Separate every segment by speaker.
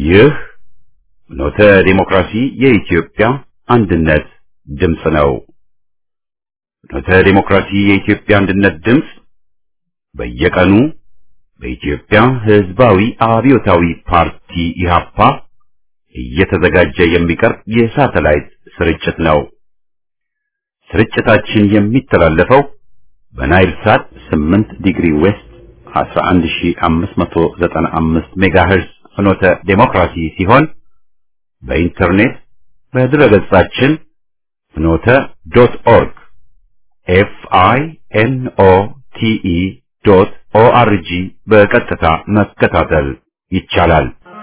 Speaker 1: ይህ ኖተ ዲሞክራሲ የኢትዮጵያ አንድነት ድምፅ ነው። ኖተ ዲሞክራሲ የኢትዮጵያ አንድነት ድምፅ በየቀኑ በኢትዮጵያ ሕዝባዊ አብዮታዊ ፓርቲ ኢህአፓ እየተዘጋጀ የሚቀርብ የሳተላይት ስርጭት ነው። ስርጭታችን የሚተላለፈው በናይል ሳት 8 ዲግሪ ዌስት 11595 ሜጋሄርዝ ፍኖተ ዴሞክራሲ ሲሆን በኢንተርኔት በድረገጻችን fnote.org FINOTE.ORG በቀጥታ መከታተል ይቻላል።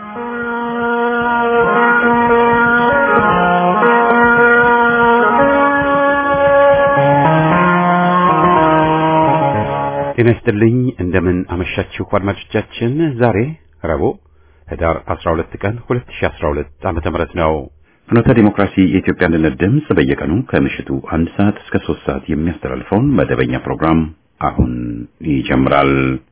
Speaker 1: ጤና ይስጥልኝ፣ እንደምን አመሻችሁ አድማጮቻችን። ዛሬ ረቡዕ ህዳር 12 ቀን 2012 ዓመተ ምህረት ነው። ፍኖተ ዲሞክራሲ የኢትዮጵያ አንድነት ድምፅ በየቀኑ ከምሽቱ 1 ሰዓት እስከ 3 ሰዓት የሚያስተላልፈውን መደበኛ ፕሮግራም አሁን ይጀምራል።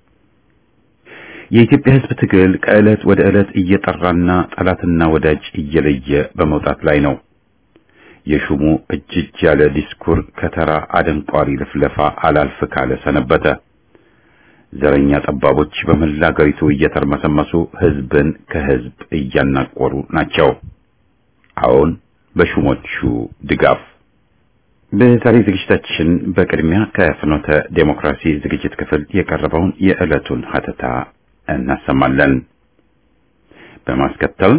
Speaker 1: የኢትዮጵያ ሕዝብ ትግል ከዕለት ወደ ዕለት እየጠራና ጠላትና ወዳጅ እየለየ በመውጣት ላይ ነው። የሹሙ እጅግ ያለ ዲስኩር ከተራ አደንቋሪ ልፍለፋ አላልፍ ካለ ሰነበተ። ዘረኛ ጠባቦች በመላ አገሪቱ እየተርመሰመሱ ህዝብን ከህዝብ እያናቆሩ ናቸው። አሁን በሹሞቹ ድጋፍ በዛሬ ዝግጅታችን በቅድሚያ ከፍኖተ ዴሞክራሲ ዝግጅት ክፍል የቀረበውን የዕለቱን ሀተታ እናሰማለን። በማስከተል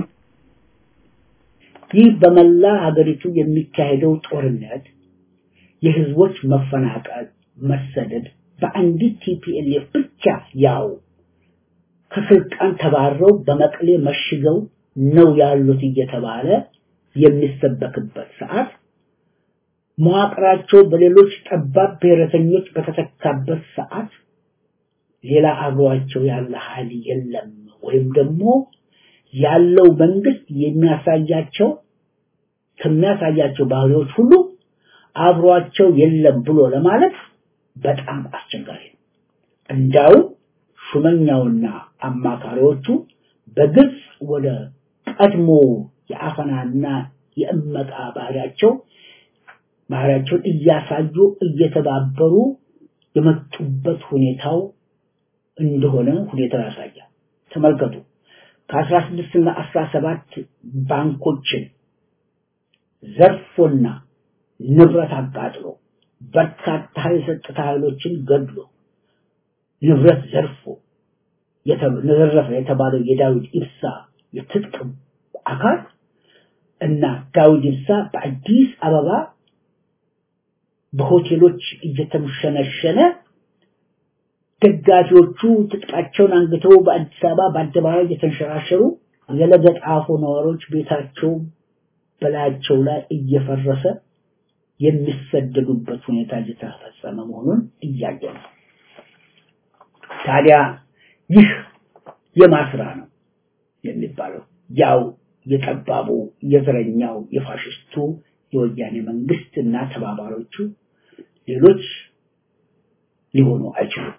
Speaker 2: ይህ በመላ ሀገሪቱ የሚካሄደው ጦርነት፣ የህዝቦች መፈናቀል፣ መሰደድ በአንዲት ቲፒኤልኤፍ ብቻ ያው ከስልጣን ተባረው በመቀሌ መሽገው ነው ያሉት እየተባለ የሚሰበክበት ሰዓት፣ መዋቅራቸው በሌሎች ጠባብ ብሔረተኞች በተተካበት ሰዓት ሌላ አብሯቸው ያለ ኃይል የለም ወይም ደግሞ ያለው መንግስት ከሚያሳያቸው ባህሪዎች ሁሉ አብሯቸው የለም ብሎ ለማለት በጣም አስቸጋሪ ነው። እንዳው ሹመኛውና አማካሪዎቹ በግልጽ ወደ ቀድሞ የአፈናና የእመቃ ባህሪያቸውን እያሳዩ እየተባበሩ የመጡበት ሁኔታው እንደሆነ ሁኔታው ያሳያል። ተመልከቱ። ከ16 እና 17 ባንኮችን ዘርፎና ንብረት አቃጥሎ በርካታ የጸጥታ ኃይሎችን ገድሎ ንብረት ዘርፎ የተነዘረፈ የተባለው የዳዊት ኢብሳ የትጥቅ አካል እና ዳዊት ኢብሳ በአዲስ አበባ በሆቴሎች እየተምሸነሸነ ደጋፊዎቹ ትጥቃቸውን አንግተው በአዲስ አበባ በአደባባይ እየተንሸራሸሩ የለገጣፎ ነዋሪዎች ቤታቸው በላያቸው ላይ እየፈረሰ የሚሰደዱበት ሁኔታ እየተፈጸመ መሆኑን እያየን ነው። ታዲያ ይህ የማስራ ነው የሚባለው ያው የጠባቡ የዘረኛው የፋሽስቱ የወያኔ መንግስትና ተባባሪዎቹ ሌሎች ሊሆኑ አይችሉም።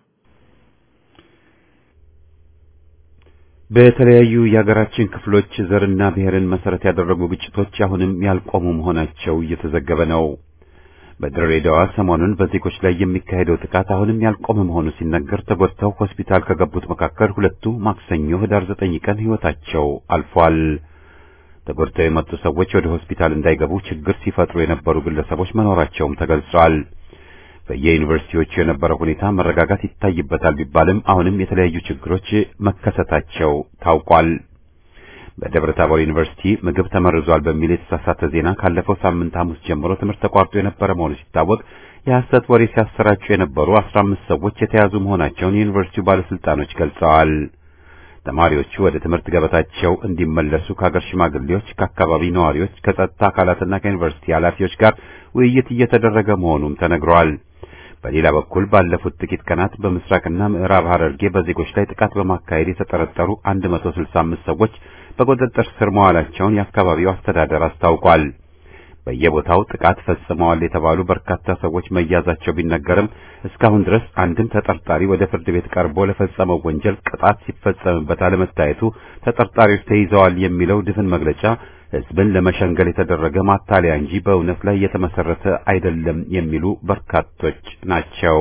Speaker 1: በተለያዩ የሀገራችን ክፍሎች ዘርና ብሔርን መሰረት ያደረጉ ግጭቶች አሁንም ያልቆሙ መሆናቸው እየተዘገበ ነው። በድሬዳዋ ሰሞኑን በዜጎች ላይ የሚካሄደው ጥቃት አሁንም ያልቆመ መሆኑ ሲነገር ተጎድተው ሆስፒታል ከገቡት መካከል ሁለቱ ማክሰኞ ህዳር 9 ቀን ህይወታቸው አልፏል። ተጎድተው የመጡ ሰዎች ወደ ሆስፒታል እንዳይገቡ ችግር ሲፈጥሩ የነበሩ ግለሰቦች መኖራቸውም ተገልጿል። በየዩኒቨርሲቲዎቹ የነበረው ሁኔታ መረጋጋት ይታይበታል ቢባልም አሁንም የተለያዩ ችግሮች መከሰታቸው ታውቋል። በደብረ ታቦር ዩኒቨርሲቲ ምግብ ተመርዟል በሚል የተሳሳተ ዜና ካለፈው ሳምንት ሐሙስ ጀምሮ ትምህርት ተቋርጦ የነበረ መሆኑ ሲታወቅ የሐሰት ወሬ ሲያሰራጩ የነበሩ 15 ሰዎች የተያዙ መሆናቸውን የዩኒቨርሲቲው ባለስልጣኖች ገልጸዋል። ተማሪዎቹ ወደ ትምህርት ገበታቸው እንዲመለሱ ከሀገር ሽማግሌዎች፣ ከአካባቢ ነዋሪዎች፣ ከጸጥታ አካላትና ከዩኒቨርሲቲ ኃላፊዎች ጋር ውይይት እየተደረገ መሆኑም ተነግሯል። በሌላ በኩል ባለፉት ጥቂት ቀናት በምስራቅና ምዕራብ ሐረርጌ በዜጎች ላይ ጥቃት በማካሄድ የተጠረጠሩ 165 ሰዎች በቁጥጥር ስር መዋላቸውን የአካባቢው አስተዳደር አስታውቋል። በየቦታው ጥቃት ፈጽመዋል የተባሉ በርካታ ሰዎች መያዛቸው ቢነገርም እስካሁን ድረስ አንድም ተጠርጣሪ ወደ ፍርድ ቤት ቀርቦ ለፈጸመው ወንጀል ቅጣት ሲፈጸምበት አለመታየቱ ተጠርጣሪዎች ተይዘዋል የሚለው ድፍን መግለጫ ሕዝብን ለመሸንገል የተደረገ ማታለያ እንጂ በእውነት ላይ የተመሰረተ አይደለም የሚሉ በርካቶች ናቸው።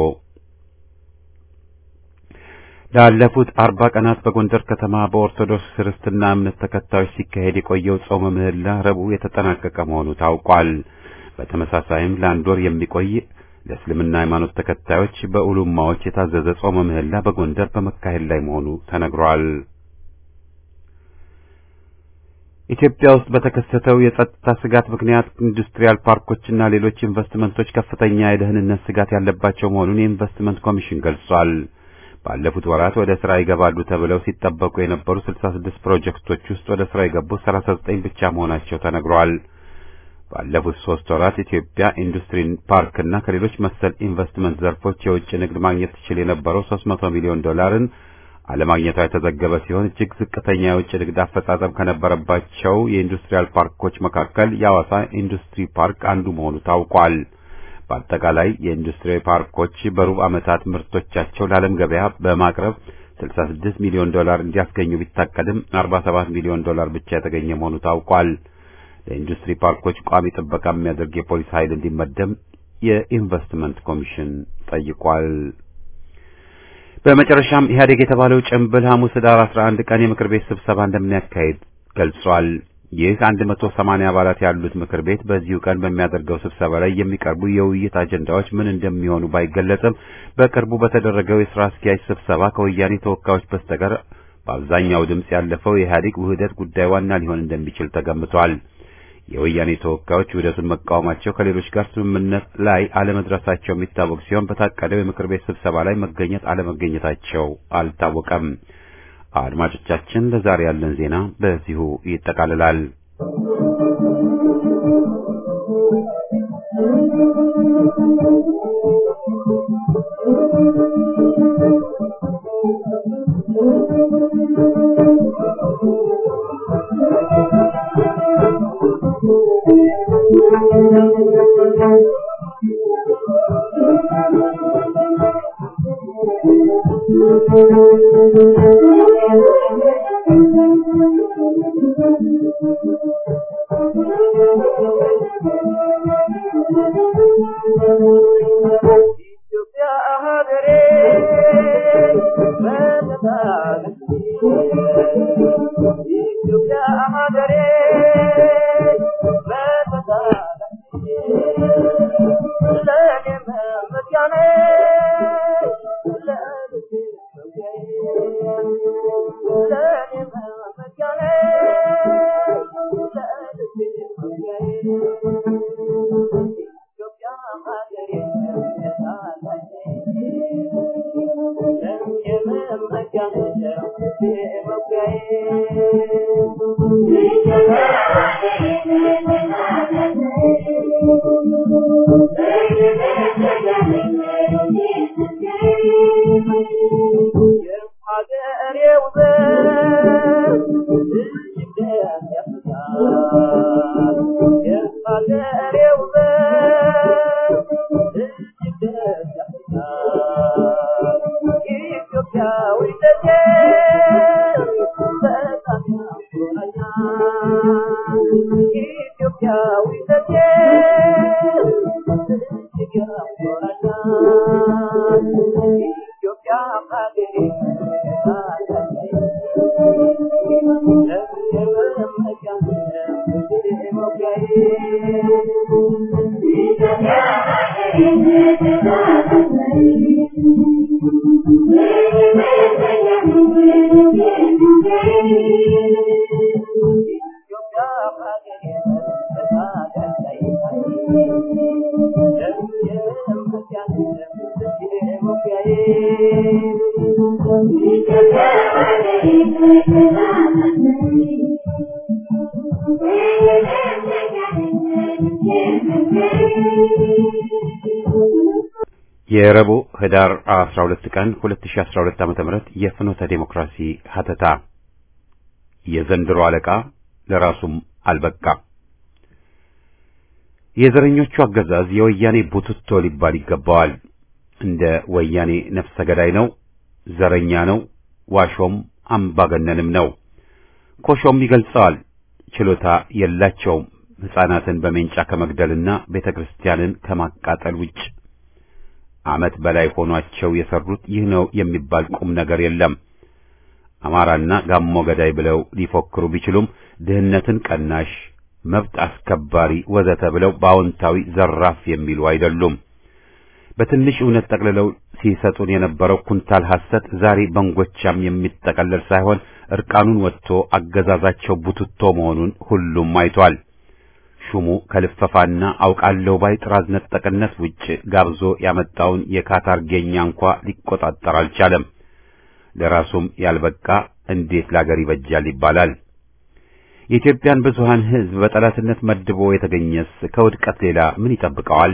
Speaker 1: ላለፉት 40 ቀናት በጎንደር ከተማ በኦርቶዶክስ ክርስትና እምነት ተከታዮች ሲካሄድ የቆየው ጾመ ምህላ ረቡዕ የተጠናቀቀ መሆኑ ታውቋል። በተመሳሳይም ለአንድ ወር የሚቆይ ለእስልምና ሃይማኖት ተከታዮች በኡሉማዎች የታዘዘ ጾመ ምህላ በጎንደር በመካሄድ ላይ መሆኑ ተነግሯል። ኢትዮጵያ ውስጥ በተከሰተው የጸጥታ ስጋት ምክንያት ኢንዱስትሪያል ፓርኮችና ሌሎች ኢንቨስትመንቶች ከፍተኛ የደህንነት ስጋት ያለባቸው መሆኑን የኢንቨስትመንት ኮሚሽን ገልጿል። ባለፉት ወራት ወደ ስራ ይገባሉ ተብለው ሲጠበቁ የነበሩ 66 ፕሮጀክቶች ውስጥ ወደ ስራ የገቡ 39 ብቻ መሆናቸው ተነግሯል። ባለፉት 3 ወራት ኢትዮጵያ ኢንዱስትሪ ፓርክና ከሌሎች መሰል ኢንቨስትመንት ዘርፎች የውጭ ንግድ ማግኘት ትችል የነበረው $300 ሚሊዮን አለማግኘቷ የተዘገበ ሲሆን እጅግ ዝቅተኛ የውጭ ንግድ አፈጻጸም ከነበረባቸው የኢንዱስትሪያል ፓርኮች መካከል የሐዋሳ ኢንዱስትሪ ፓርክ አንዱ መሆኑ ታውቋል። በአጠቃላይ የኢንዱስትሪ ፓርኮች በሩብ ዓመታት ምርቶቻቸው ለዓለም ገበያ በማቅረብ $66 ሚሊዮን እንዲያስገኙ ቢታቀድም $47 ሚሊዮን ብቻ የተገኘ መሆኑ ታውቋል። ለኢንዱስትሪ ፓርኮች ቋሚ ጥበቃ የሚያደርግ የፖሊስ ኃይል እንዲመደብ የኢንቨስትመንት ኮሚሽን ጠይቋል። በመጨረሻም ኢህአዴግ የተባለው ጭምብል ሐሙስ ህዳር 11 ቀን የምክር ቤት ስብሰባ እንደሚያካሂድ ገልጿል። ይህ 180 አባላት ያሉት ምክር ቤት በዚሁ ቀን በሚያደርገው ስብሰባ ላይ የሚቀርቡ የውይይት አጀንዳዎች ምን እንደሚሆኑ ባይገለጽም በቅርቡ በተደረገው የሥራ አስኪያጅ ስብሰባ ከወያኔ ተወካዮች በስተቀር በአብዛኛው ድምጽ ያለፈው የኢህአዴግ ውህደት ጉዳይ ዋና ሊሆን እንደሚችል ተገምቷል። የወያኔ ተወካዮች ውህደቱን መቃወማቸው ከሌሎች ጋር ስምምነት ላይ አለመድረሳቸው የሚታወቅ ሲሆን በታቀደው የምክር ቤት ስብሰባ ላይ መገኘት አለመገኘታቸው አልታወቀም። አድማጮቻችን ለዛሬ ያለን ዜና በዚሁ ይጠቃልላል። የረቡዕ ህዳር 12 ቀን 2012 ዓ.ም የፍኖተ ዲሞክራሲ ሀተታ የዘንድሮ አለቃ ለራሱም አልበቃ። የዘረኞቹ አገዛዝ የወያኔ ቡትቶ ሊባል ይገባዋል። እንደ ወያኔ ነፍሰ ገዳይ ነው፣ ዘረኛ ነው፣ ዋሾም አምባገነንም ነው። ኮሾም ይገልጸዋል። ችሎታ የላቸውም ሕፃናትን በሜንጫ ከመግደልና ቤተክርስቲያንን ከማቃጠል ውጭ። ዓመት በላይ ሆኗቸው የሰሩት ይህ ነው የሚባል ቁም ነገር የለም። አማራና ጋሞ ገዳይ ብለው ሊፎክሩ ቢችሉም ድህነትን ቀናሽ፣ መብት አስከባሪ ወዘተ ብለው በአዎንታዊ ዘራፍ የሚሉ አይደሉም። በትንሽ እውነት ጠቅልለው ሲሰጡን የነበረው ኩንታል ሐሰት ዛሬ በንጎቻም የሚጠቀለል ሳይሆን እርቃኑን ወጥቶ አገዛዛቸው ቡትቶ መሆኑን ሁሉም አይቷል። ሹሙ ከልፈፋና አውቃለሁ ባይ ጥራዝ ነጠቅነት ውጭ ጋብዞ ያመጣውን የካታር ጌኛ እንኳ ሊቆጣጠር አልቻለም። ለራሱም ያልበቃ እንዴት ላገር ይበጃል ይባላል። የኢትዮጵያን ብዙሃን ሕዝብ በጠላትነት መድቦ የተገኘስ ከውድቀት ሌላ ምን ይጠብቀዋል?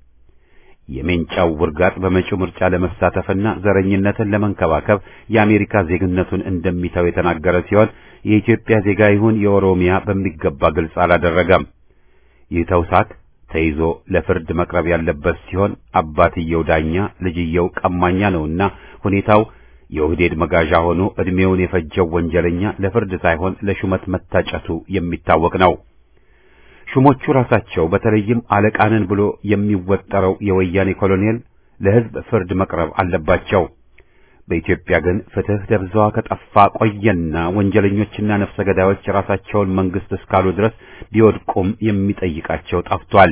Speaker 1: የሜንጫው ውርጋጥ በመጪው ምርጫ ለመሳተፍና ዘረኝነትን ለመንከባከብ የአሜሪካ ዜግነቱን እንደሚተው የተናገረ ሲሆን የኢትዮጵያ ዜጋ ይሁን የኦሮሚያ በሚገባ ግልጽ አላደረገም። ይህ ተውሳክ ተይዞ ለፍርድ መቅረብ ያለበት ሲሆን አባትየው ዳኛ ልጅየው ቀማኛ ነውና ሁኔታው የኦህዴድ መጋዣ ሆኖ እድሜውን የፈጀው ወንጀለኛ ለፍርድ ሳይሆን ለሹመት መታጨቱ የሚታወቅ ነው። ሹሞቹ ራሳቸው በተለይም አለቃንን ብሎ የሚወጠረው የወያኔ ኮሎኔል ለሕዝብ ፍርድ መቅረብ አለባቸው። በኢትዮጵያ ግን ፍትህ ደብዛዋ ከጠፋ ቆየና ወንጀለኞችና ነፍሰ ገዳዮች ራሳቸውን መንግስት እስካሉ ድረስ ቢወድቁም የሚጠይቃቸው ጠፍቷል።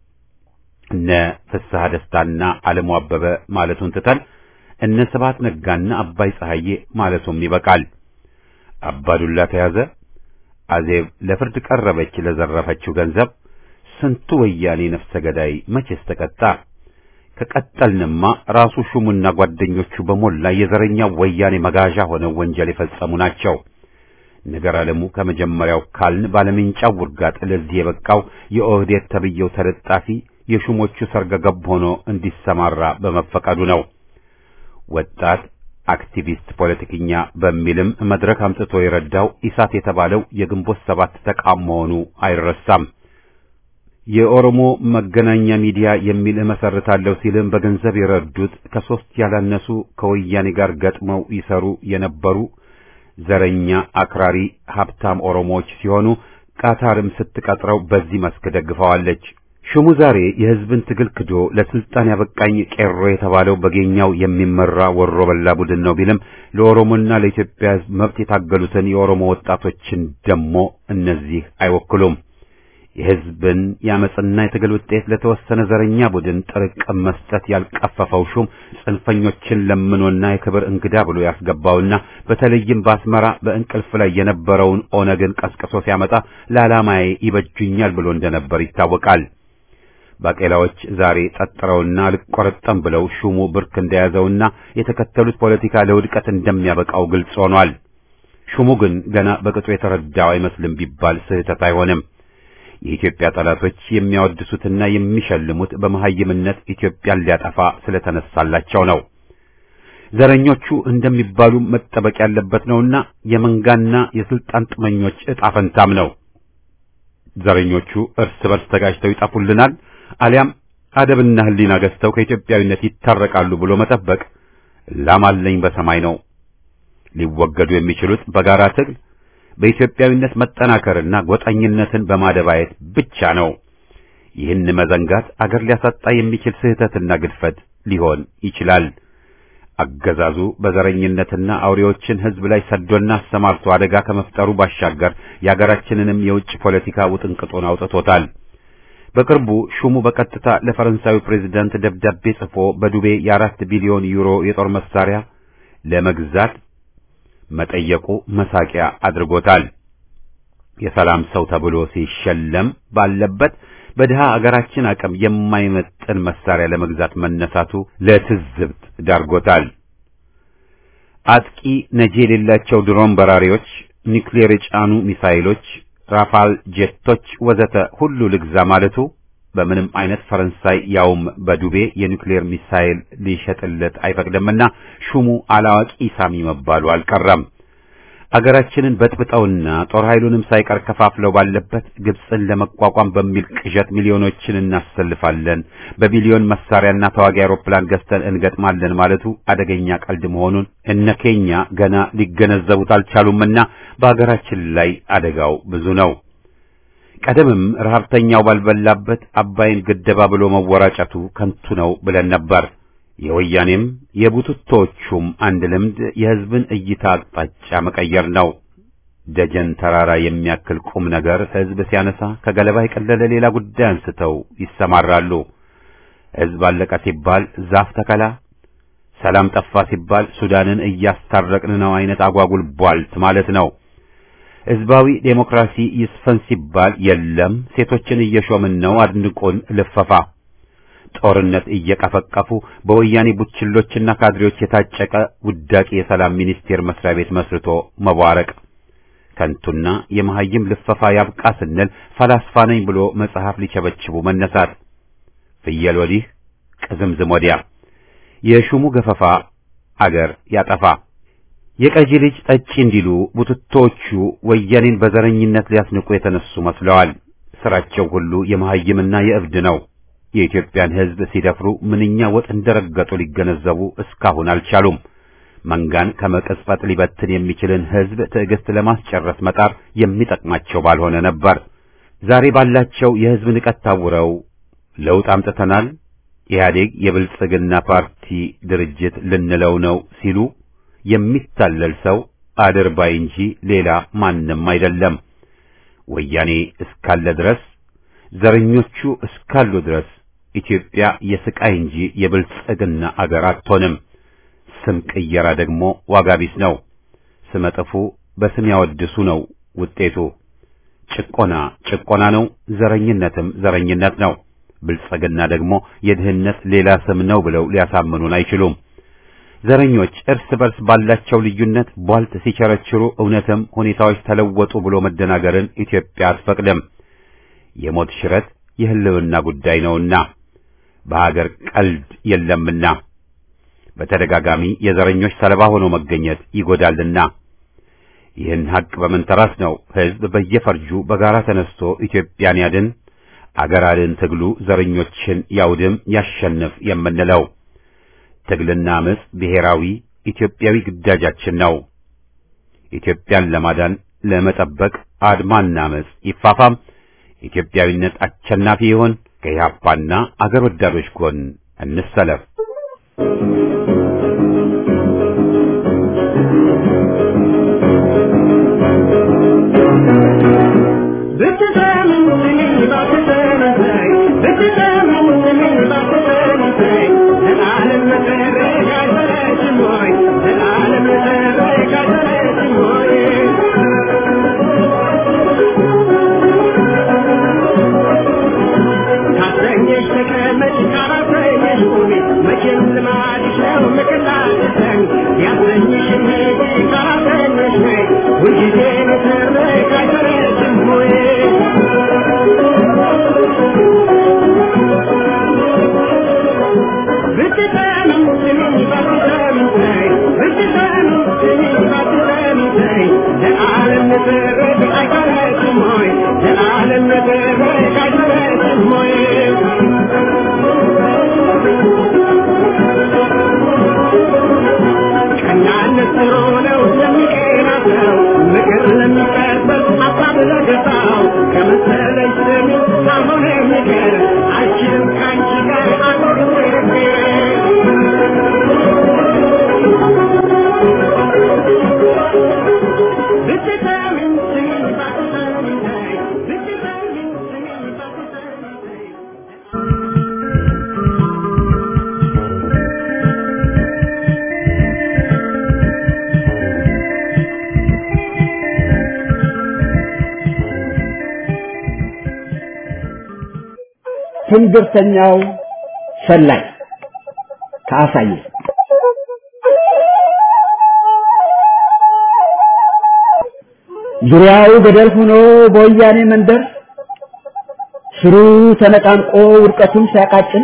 Speaker 1: እነ ፍስሐ ደስታና ዓለሙ አበበ ማለቱን ትተን እነ ስብሐት ነጋና አባይ ፀሐዬ ማለቱም ይበቃል። አባዱላ ተያዘ፣ አዜብ ለፍርድ ቀረበች ለዘረፈችው ገንዘብ። ስንቱ ወያኔ ነፍሰ ገዳይ መቼስ ተቀጣ? ከቀጠልንማ ራሱ ሹሙና ጓደኞቹ በሞላ የዘረኛ ወያኔ መጋዣ ሆነው ወንጀል የፈጸሙ ናቸው። ነገር ዓለሙ ከመጀመሪያው ካልን ባለሜንጫው ውርጋጥ ለዚህ የበቃው የኦህዴድ ተብየው ተለጣፊ የሹሞቹ ሰርገ ገብ ሆኖ እንዲሰማራ በመፈቀዱ ነው። ወጣት አክቲቪስት ፖለቲከኛ በሚልም መድረክ አምጥቶ የረዳው ኢሳት የተባለው የግንቦት ሰባት ተቃም መሆኑ አይረሳም። የኦሮሞ መገናኛ ሚዲያ የሚል መሰረታለሁ ሲልም በገንዘብ የረዱት ከሶስት ያላነሱ ከወያኔ ጋር ገጥመው ይሰሩ የነበሩ ዘረኛ አክራሪ ሀብታም ኦሮሞዎች ሲሆኑ ቃታርም ስትቀጥረው በዚህ መስክ ደግፈዋለች። ሹሙ ዛሬ የህዝብን ትግል ክዶ ለስልጣን ያበቃኝ ቄሮ የተባለው በጌኛው የሚመራ ወሮ በላ ቡድን ነው ቢልም ለኦሮሞና ለኢትዮጵያ ህዝብ መብት የታገሉትን የኦሮሞ ወጣቶችን ደሞ እነዚህ አይወክሉም። የህዝብን ያመጽና የትግል ውጤት ለተወሰነ ዘረኛ ቡድን ጥርቅም መስጠት ያልቀፈፈው ሹም ጽንፈኞችን ለምኖና የክብር እንግዳ ብሎ ያስገባውና በተለይም በአስመራ በእንቅልፍ ላይ የነበረውን ኦነግን ቀስቅሶ ሲያመጣ ለዓላማዬ ይበጁኛል ብሎ እንደነበር ይታወቃል። ባቄላዎች ዛሬ ጠጥረውና ልቆረጠም ብለው ሹሙ ብርክ እንደያዘውና የተከተሉት ፖለቲካ ለውድቀት እንደሚያበቃው ግልጽ ሆኗል። ሹሙ ግን ገና በቅጡ የተረዳው አይመስልም ቢባል ስህተት አይሆንም። የኢትዮጵያ ጠላቶች የሚያወድሱትና የሚሸልሙት በመሐይምነት ኢትዮጵያን ሊያጠፋ ስለተነሳላቸው ነው። ዘረኞቹ እንደሚባሉ መጠበቅ ያለበት ነውና የመንጋና የስልጣን ጥመኞች ዕጣ ፈንታም ነው። ዘረኞቹ እርስ በርስ ተጋጭተው ይጠፉልናል አሊያም አደብና ሕሊና ገዝተው ከኢትዮጵያዊነት ይታረቃሉ ብሎ መጠበቅ ላማለኝ በሰማይ ነው። ሊወገዱ የሚችሉት በጋራ ትግል በኢትዮጵያዊነት መጠናከርና ጎጠኝነትን በማደባየት ብቻ ነው። ይህን መዘንጋት አገር ሊያሳጣ የሚችል ስህተትና ግድፈት ሊሆን ይችላል። አገዛዙ በዘረኝነትና አውሬዎችን ሕዝብ ላይ ሰዶና አሰማርቶ አደጋ ከመፍጠሩ ባሻገር የአገራችንንም የውጭ ፖለቲካ ውጥንቅጡን አውጥቶታል። በቅርቡ ሹሙ በቀጥታ ለፈረንሳዩ ፕሬዝዳንት ደብዳቤ ጽፎ በዱቤ የ4 ቢሊዮን ዩሮ የጦር መሳሪያ ለመግዛት መጠየቁ መሳቂያ አድርጎታል። የሰላም ሰው ተብሎ ሲሸለም ባለበት በድሃ አገራችን አቅም የማይመጥን መሳሪያ ለመግዛት መነሳቱ ለትዝብት ዳርጎታል። አጥቂ ነጂ የሌላቸው ድሮን በራሪዎች፣ ኒውክሌር የጫኑ ሚሳይሎች፣ ራፋል ጄቶች ወዘተ ሁሉ ልግዛ ማለቱ በምንም አይነት ፈረንሳይ ያውም በዱቤ የኒውክሌር ሚሳይል ሊሸጥለት አይፈቅድምና ሹሙ አላዋቂ ሳሚ መባሉ አልቀረም። አገራችንን በጥብጠውና ጦር ኃይሉንም ሳይቀር ከፋፍለው ባለበት ግብጽን ለመቋቋም በሚል ቅዠት ሚሊዮኖችን እናሰልፋለን፣ በቢሊዮን መሳሪያና ተዋጊ አውሮፕላን ገዝተን እንገጥማለን ማለቱ አደገኛ ቀልድ መሆኑን እነ ኬንያ ገና ሊገነዘቡት አልቻሉምና በአገራችን ላይ አደጋው ብዙ ነው። ቀደምም ረሃብተኛው ባልበላበት አባይን ገደባ ብሎ መወራጨቱ ከንቱ ነው ብለን ነበር። የወያኔም የቡትቶቹም አንድ ልምድ የሕዝብን እይታ አቅጣጫ መቀየር ነው። ደጀን ተራራ የሚያክል ቁም ነገር ሕዝብ ሲያነሳ ከገለባ የቀለለ ሌላ ጉዳይ አንስተው ይሰማራሉ። ሕዝብ አለቀ ሲባል ዛፍ ተከላ፣ ሰላም ጠፋ ሲባል ሱዳንን እያስታረቅን ነው አይነት አጓጉል ቧልት ማለት ነው። ሕዝባዊ ዴሞክራሲ ይስፈን ሲባል የለም ሴቶችን እየሾምን ነው አድንቆን ልፈፋ። ጦርነት እየቀፈቀፉ በወያኔ ቡችሎችና ካድሬዎች የታጨቀ ውዳቂ የሰላም ሚኒስቴር መስሪያ ቤት መስርቶ መዋረቅ። ከንቱና የመሐይም ልፈፋ ያብቃ ስንል ፈላስፋ ነኝ ብሎ መጽሐፍ ሊቸበችቡ መነሳት። ፍየል ወዲህ ቅዝምዝም ወዲያ። የሹሙ ገፈፋ አገር ያጠፋ። የቀጂ ልጅ ጠጪ እንዲሉ ቡትቶቹ ወያኔን በዘረኝነት ሊያስንቁ የተነሱ መስለዋል። ስራቸው ሁሉ የመሐይምና የእብድ ነው። የኢትዮጵያን ሕዝብ ሲደፍሩ ምንኛ ወጥ እንደረገጡ ሊገነዘቡ እስካሁን አልቻሉም። መንጋን ከመቀጽበት ሊበትን የሚችልን ሕዝብ ትዕግስት ለማስጨረስ መጣር የሚጠቅማቸው ባልሆነ ነበር። ዛሬ ባላቸው የሕዝብ ንቀት ታውረው ለውጥ አምጥተናል፣ ኢህአዴግ የብልጽግና ፓርቲ ድርጅት ልንለው ነው ሲሉ የሚታለል ሰው አድርባይ እንጂ ሌላ ማንም አይደለም። ወያኔ እስካለ ድረስ ዘረኞቹ እስካሉ ድረስ ኢትዮጵያ የስቃይ እንጂ የብልጽግና አገር አትሆንም። ስም ቅየራ ደግሞ ዋጋ ቢስ ነው። ስመጥፉ በስም ያወድሱ ነው ውጤቱ። ጭቆና ጭቆና ነው፣ ዘረኝነትም ዘረኝነት ነው። ብልጽግና ደግሞ የድህነት ሌላ ስም ነው ብለው ሊያሳምኑን አይችሉም። ዘረኞች እርስ በርስ ባላቸው ልዩነት ቧልት ሲቸረችሩ እውነትም ሁኔታዎች ተለወጡ ብሎ መደናገርን ኢትዮጵያ አትፈቅድም። የሞት ሽረት የህልውና ጉዳይ ነውና በሀገር ቀልድ የለምና በተደጋጋሚ የዘረኞች ሰለባ ሆኖ መገኘት ይጎዳልና ይህን ሀቅ በመንተራስ ነው ሕዝብ በየፈርጁ በጋራ ተነስቶ ኢትዮጵያን ያድን፣ አገር አድን ትግሉ ዘረኞችን ያውድም ያሸንፍ የምንለው። ትግልና አመጽ ብሔራዊ ኢትዮጵያዊ ግዳጃችን ነው። ኢትዮጵያን ለማዳን ለመጠበቅ አድማና አመጽ ይፋፋም። ኢትዮጵያዊነት አሸናፊ ይሆን። ከኢህአፓና አገር ወዳዶች ጎን እንሰለፍ።
Speaker 2: ትንግርተኛው ሰላይ ካሳየ ዙሪያው ገደል ሆኖ በወያኔ መንደር ስሩ ተነቃንቆ ውድቀቱን ሲያቃጭል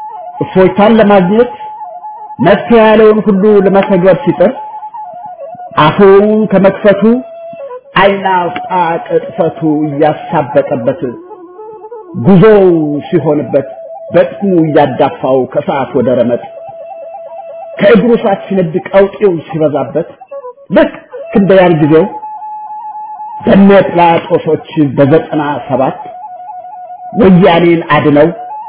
Speaker 2: እፎይታን ለማግኘት መፍትሄ ያለውን ሁሉ ለማተግበር ሲጥር
Speaker 3: አፉን ከመክፈቱ አይናውጣ ቅጥፈቱ ያሳበጠበት ጉዞው ሲሆንበት በጥሙ ያዳፋው ከሰዓት ወደ ረመጥ ከእግሩ ሳት ሲነድ ቀውጤው ሲበዛበት ልክ እንደያን ጊዜው በመጥላጦሶች በ97 ወያኔን አድነው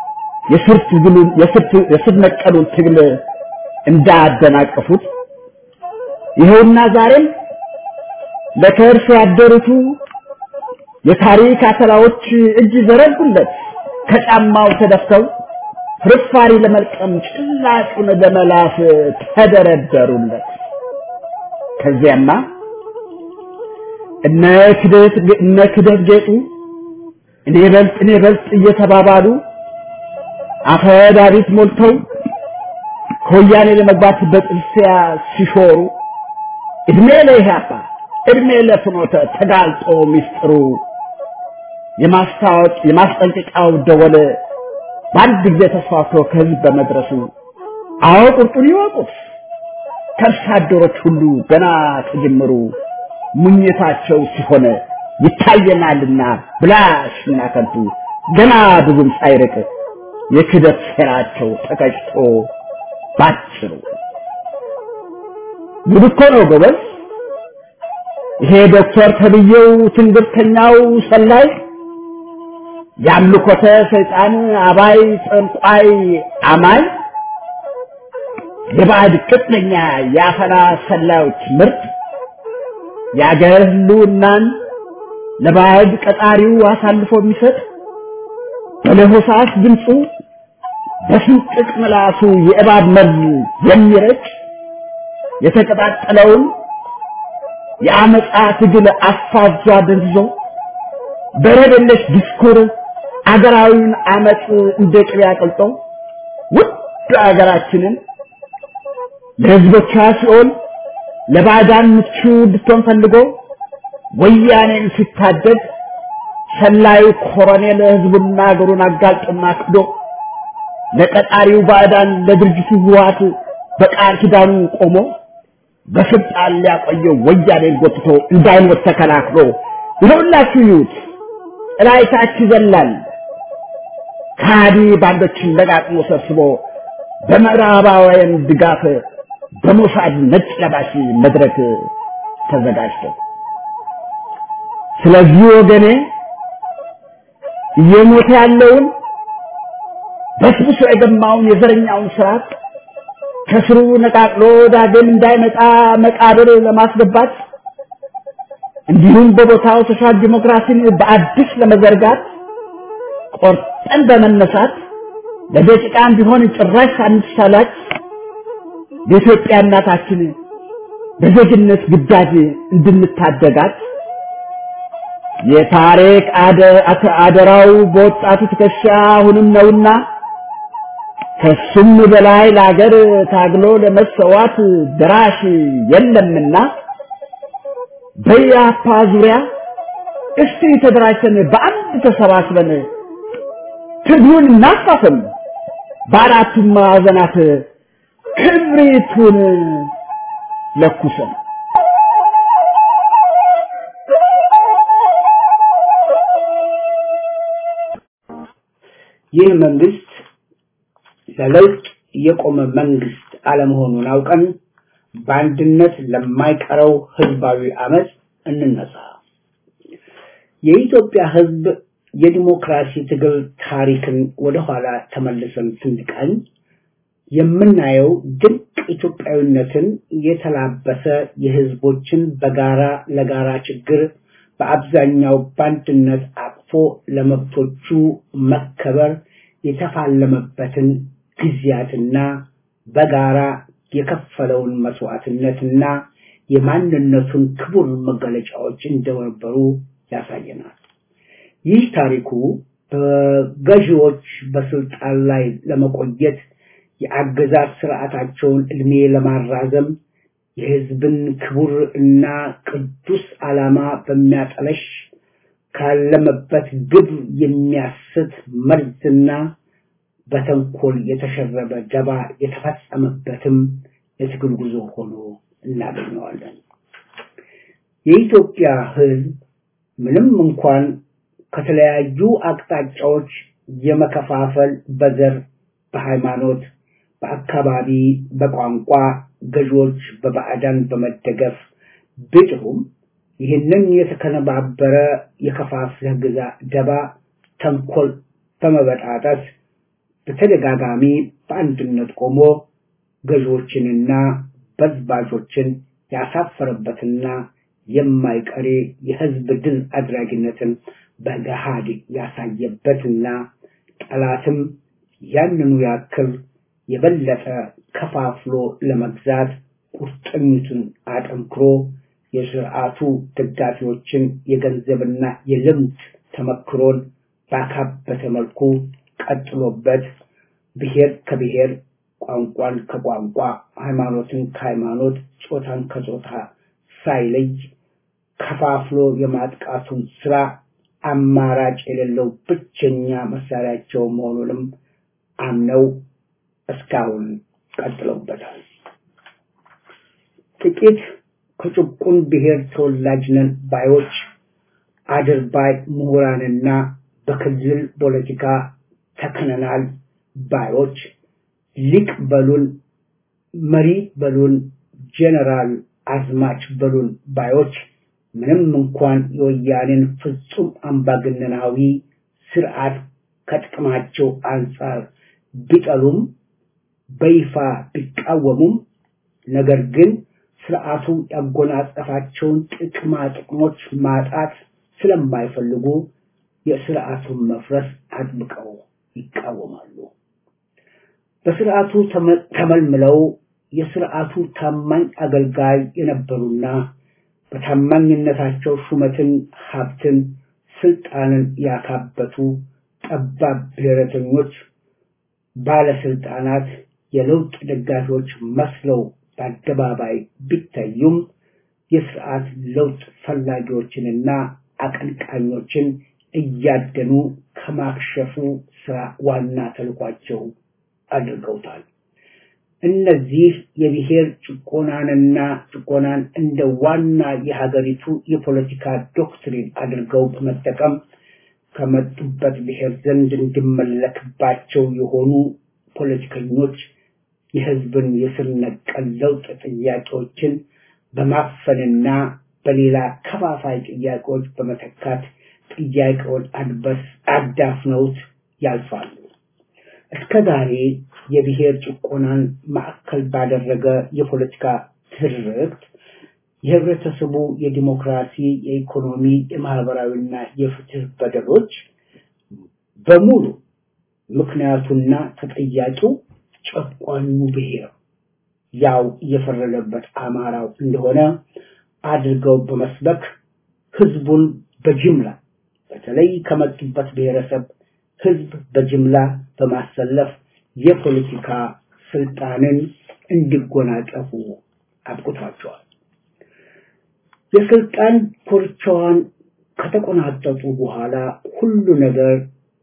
Speaker 3: የስር ነቀሉን ትግል እንዳደናቀፉት ይሄውና ዛሬም ለከርስ ያደሩቱ የታሪክ አተላዎች እጅ ዘረጉለት ከጫማው ተደፍተው ፍርፋሪ ለመልቀም ጭላጩን ለመላስ ተደረደሩለት ከዚያማ እነ ክደት ጌጡ እኔ በልጥ እየተባባሉ አፈዳሪት ሞልተው ከወያኔ ለመግባት በጥርሲያ ሲሾሩ እድሜ ለኢህአፓ እድሜ ለፍኖተ ተጋልጦ ሚስጥሩ የማስጠንቀቂያው ደወል በአንድ ጊዜ ተስፋፍቶ ከህዝብ በመድረሱ አዎ ቁርጡን ይወቁት ከርሳዶሮች ሁሉ ገና ከጅምሩ ሙኝታቸው ሲሆን ይታየናልና ብላሽና ከንቱ ገና ብዙም ሳይርቅ የክደት ሴራቸው ተቀጭቶ ባጭሩ ጉድ እኮ ነው ጎበዝ ይሄ ዶክተር ተብዬው ትንግርተኛው ሰላይ ያምልኮተ ሰይጣን አባይ ጠንቋይ አማይ የባዕድ ቅጥነኛ ያፈና ሰላዮች ምርጥ ያገር ህልውናን ለባዕድ ቀጣሪው አሳልፎ የሚሰጥ በለሆሳስ ድምፁ በስንጥቅ ምላሱ የእባብ መርዝ የሚረጭ የተቀጣጠለውን የአመፃ ትግል አፋዟ ደንዝዞ በረደለሽ ዲስኩር አገራዊውን አመፅ እንደ ቅቤ አቅልጦ ውድ አገራችንን ለህዝቦቿ ሲሆን ለባዕዳን ምቹ እንድትሆን ፈልጎ ወያኔን ሲታደግ ሰላዩ ኮሎኔል ህዝቡና አገሩን አጋልጦና ክዶ ለቀጣሪው ባዕዳን ለድርጅቱ ህወሓት በቃል ኪዳኑ ቆሞ በስልጣን ሊያቆየው ወያኔን ጎትቶ እንዳይሞት ተከላክሎ ይኸውላችሁ ይዩት ጥላይታች ይዘላል ካዲ ባንዶችን ለጋጥሞ ሰብስቦ በምዕራባውያን ድጋፍ በሞሳድ ነጭ ለባሽ መድረክ ተዘጋጅቶ ስለዚህ ወገኔ እየሞተ ያለውን በስብሶ የገማውን የዘረኛውን ስርዓት ከስሩ ነቃቅሎ ዳግም እንዳይመጣ መቃብር ለማስገባት እንዲሁም በቦታው ሶሻል ዲሞክራሲን በአዲስ ለመዘርጋት ቆርጠን በመነሳት ለደቂቃም ቢሆን ጭራሽ አንሳላች የኢትዮጵያ እናታችን በዜግነት ግዳጅ እንድንታደጋት የታሪክ አደራው በወጣቱ ትከሻ አሁንም ነውና ከሱም በላይ ለሀገር ታግሎ ለመሰዋት ድራሽ የለምና በያፓ ዙሪያ እስቲ ተደራጅተን በአንድ ተሰባስበን ትግሉን እናፋፍም በአራቱም ማዕዘናት ክብሪቱን ለኩሰን
Speaker 2: ይህ መንግስት ለለውጥ የቆመ መንግስት አለመሆኑን አውቀን በአንድነት ለማይቀረው ህዝባዊ አመጽ እንነሳ። የኢትዮጵያ ህዝብ የዲሞክራሲ ትግል ታሪክን ወደ ኋላ ተመልሰን ስንቃኝ የምናየው ድንቅ ኢትዮጵያዊነትን የተላበሰ የህዝቦችን በጋራ ለጋራ ችግር በአብዛኛው በአንድነት አቅፎ ለመብቶቹ መከበር የተፋለመበትን ጊዜያትና በጋራ የከፈለውን መስዋዕትነትና የማንነቱን ክቡር መገለጫዎች እንደነበሩ ያሳየናል። ይህ ታሪኩ በገዢዎች በስልጣን ላይ ለመቆየት የአገዛዝ ስርዓታቸውን እድሜ ለማራዘም የህዝብን ክቡር እና ቅዱስ ዓላማ በሚያጠለሽ ካለመበት ግብ የሚያስት መርዝና በተንኮል የተሸረበ ደባ የተፈጸመበትም የትግል ጉዞ ሆኖ እናገኘዋለን። የኢትዮጵያ ሕዝብ ምንም እንኳን ከተለያዩ አቅጣጫዎች የመከፋፈል በዘር በሃይማኖት በአካባቢ በቋንቋ ገዢዎች በባዕዳን በመደገፍ ቢጥሩም ይህንን የተከነባበረ የከፋፍለህ ግዛ ደባ ተንኮል በመበጣጠስ በተደጋጋሚ በአንድነት ቆሞ ገዢዎችንና በዝባዦችን ያሳፈረበትና የማይቀሬ የህዝብ ድል አድራጊነትን በገሃድ ያሳየበትና ጠላትም ያንኑ ያክል የበለጠ ከፋፍሎ ለመግዛት ቁርጠኝነቱን አጠንክሮ የሥርዓቱ ደጋፊዎችን የገንዘብና የልምድ ተመክሮን ባካበተ መልኩ ቀጥሎበት ብሔር ከብሔር ቋንቋን ከቋንቋ ሃይማኖትን ከሃይማኖት ጾታን ከጾታ ሳይለይ ከፋፍሎ የማጥቃቱን ስራ አማራጭ የሌለው ብቸኛ መሳሪያቸው መሆኑንም አምነው እስካሁን ቀጥለውበታል። ጥቂት ከጭቁን ብሔር ተወላጅ ነን ባዮች አድርባይ ምሁራንና በክልል ፖለቲካ ተከነናል ባዮች ሊቅ በሉን መሪ በሉን ጀነራል አዝማች በሉን ባዮች ምንም እንኳን የወያኔን ፍጹም አምባገነናዊ ስርዓት ከጥቅማቸው አንፃር ቢጠሉም በይፋ ቢቃወሙም ነገር ግን ስርዓቱ ያጎናጸፋቸውን ጥቅሞች ማጣት ስለማይፈልጉ የስርዓቱን መፍረስ አጥብቀው ይቃወማሉ። በስርዓቱ ተመልምለው የስርዓቱ ታማኝ አገልጋይ የነበሩና በታማኝነታቸው ሹመትን ሀብትን ስልጣንን ያካበቱ ጠባብ ብሔረተኞች ባለስልጣናት የለውጥ ደጋፊዎች መስለው በአደባባይ ቢታዩም የስርዓት ለውጥ ፈላጊዎችንና አቀንቃኞችን እያደኑ ከማክሸፉ ስራ ዋና ተልኳቸው አድርገውታል። እነዚህ የብሔር ጭቆናን እንደ ዋና የሀገሪቱ የፖለቲካ ዶክትሪን አድርገው በመጠቀም ከመጡበት ብሔር ዘንድ እንዲመለክባቸው የሆኑ ፖለቲከኞች የህዝብን የስር ነቀል ለውጥ ጥያቄዎችን በማፈንና በሌላ ከፋፋይ ጥያቄዎች በመተካት ጥያቄውን አዳፍነውት ያልፋሉ። እስከዛሬ የብሔር ጭቆናን ማዕከል ባደረገ የፖለቲካ ትርክት የህብረተሰቡ የዲሞክራሲ የኢኮኖሚ የማህበራዊና የፍትህ በደሎች በሙሉ ምክንያቱና ተጠያቂው ጨቋኙ ብሔር ያው የፈረደበት አማራው እንደሆነ አድርገው በመስበክ ህዝቡን በጅምላ በተለይ ከመጡበት ብሔረሰብ ህዝብ በጅምላ በማሰለፍ የፖለቲካ ስልጣንን እንዲጎናጸፉ አብቅቷቸዋል። የስልጣን ኮርቻዋን ከተቆናጠጡ በኋላ ሁሉ ነገር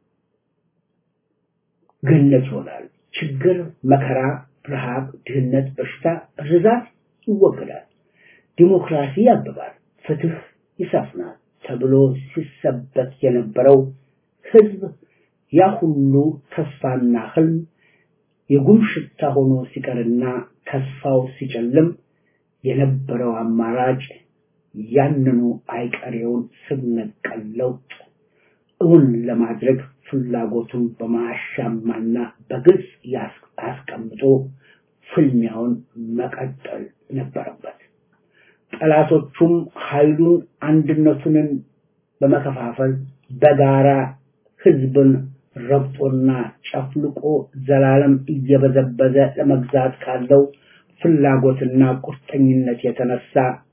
Speaker 2: ገነት ይሆናል። ችግር፣ መከራ፣ ረሃብ፣ ድህነት፣ በሽታ፣ ርዛት ይወገዳል። ዲሞክራሲ ያብባል፣ ፍትህ ይሰፍናል ተብሎ ሲሰበክ የነበረው ህዝብ ያ ሁሉ ተስፋና ህልም የጉም ሽታ ሆኖ ሲቀርና ተስፋው ሲጨልም የነበረው አማራጭ ያንኑ አይቀሬውን ስር ነቀል ለውጥ እውን ለማድረግ ፍላጎቱን በማሻማና በግልጽ አስቀምጦ ፍልሚያውን መቀጠል ነበረበት። ጠላቶቹም ኃይሉን አንድነቱን በመከፋፈል በጋራ ህዝብን ረብጦና ጨፍልቆ ዘላለም እየበዘበዘ ለመግዛት ካለው ፍላጎትና ቁርጠኝነት የተነሳ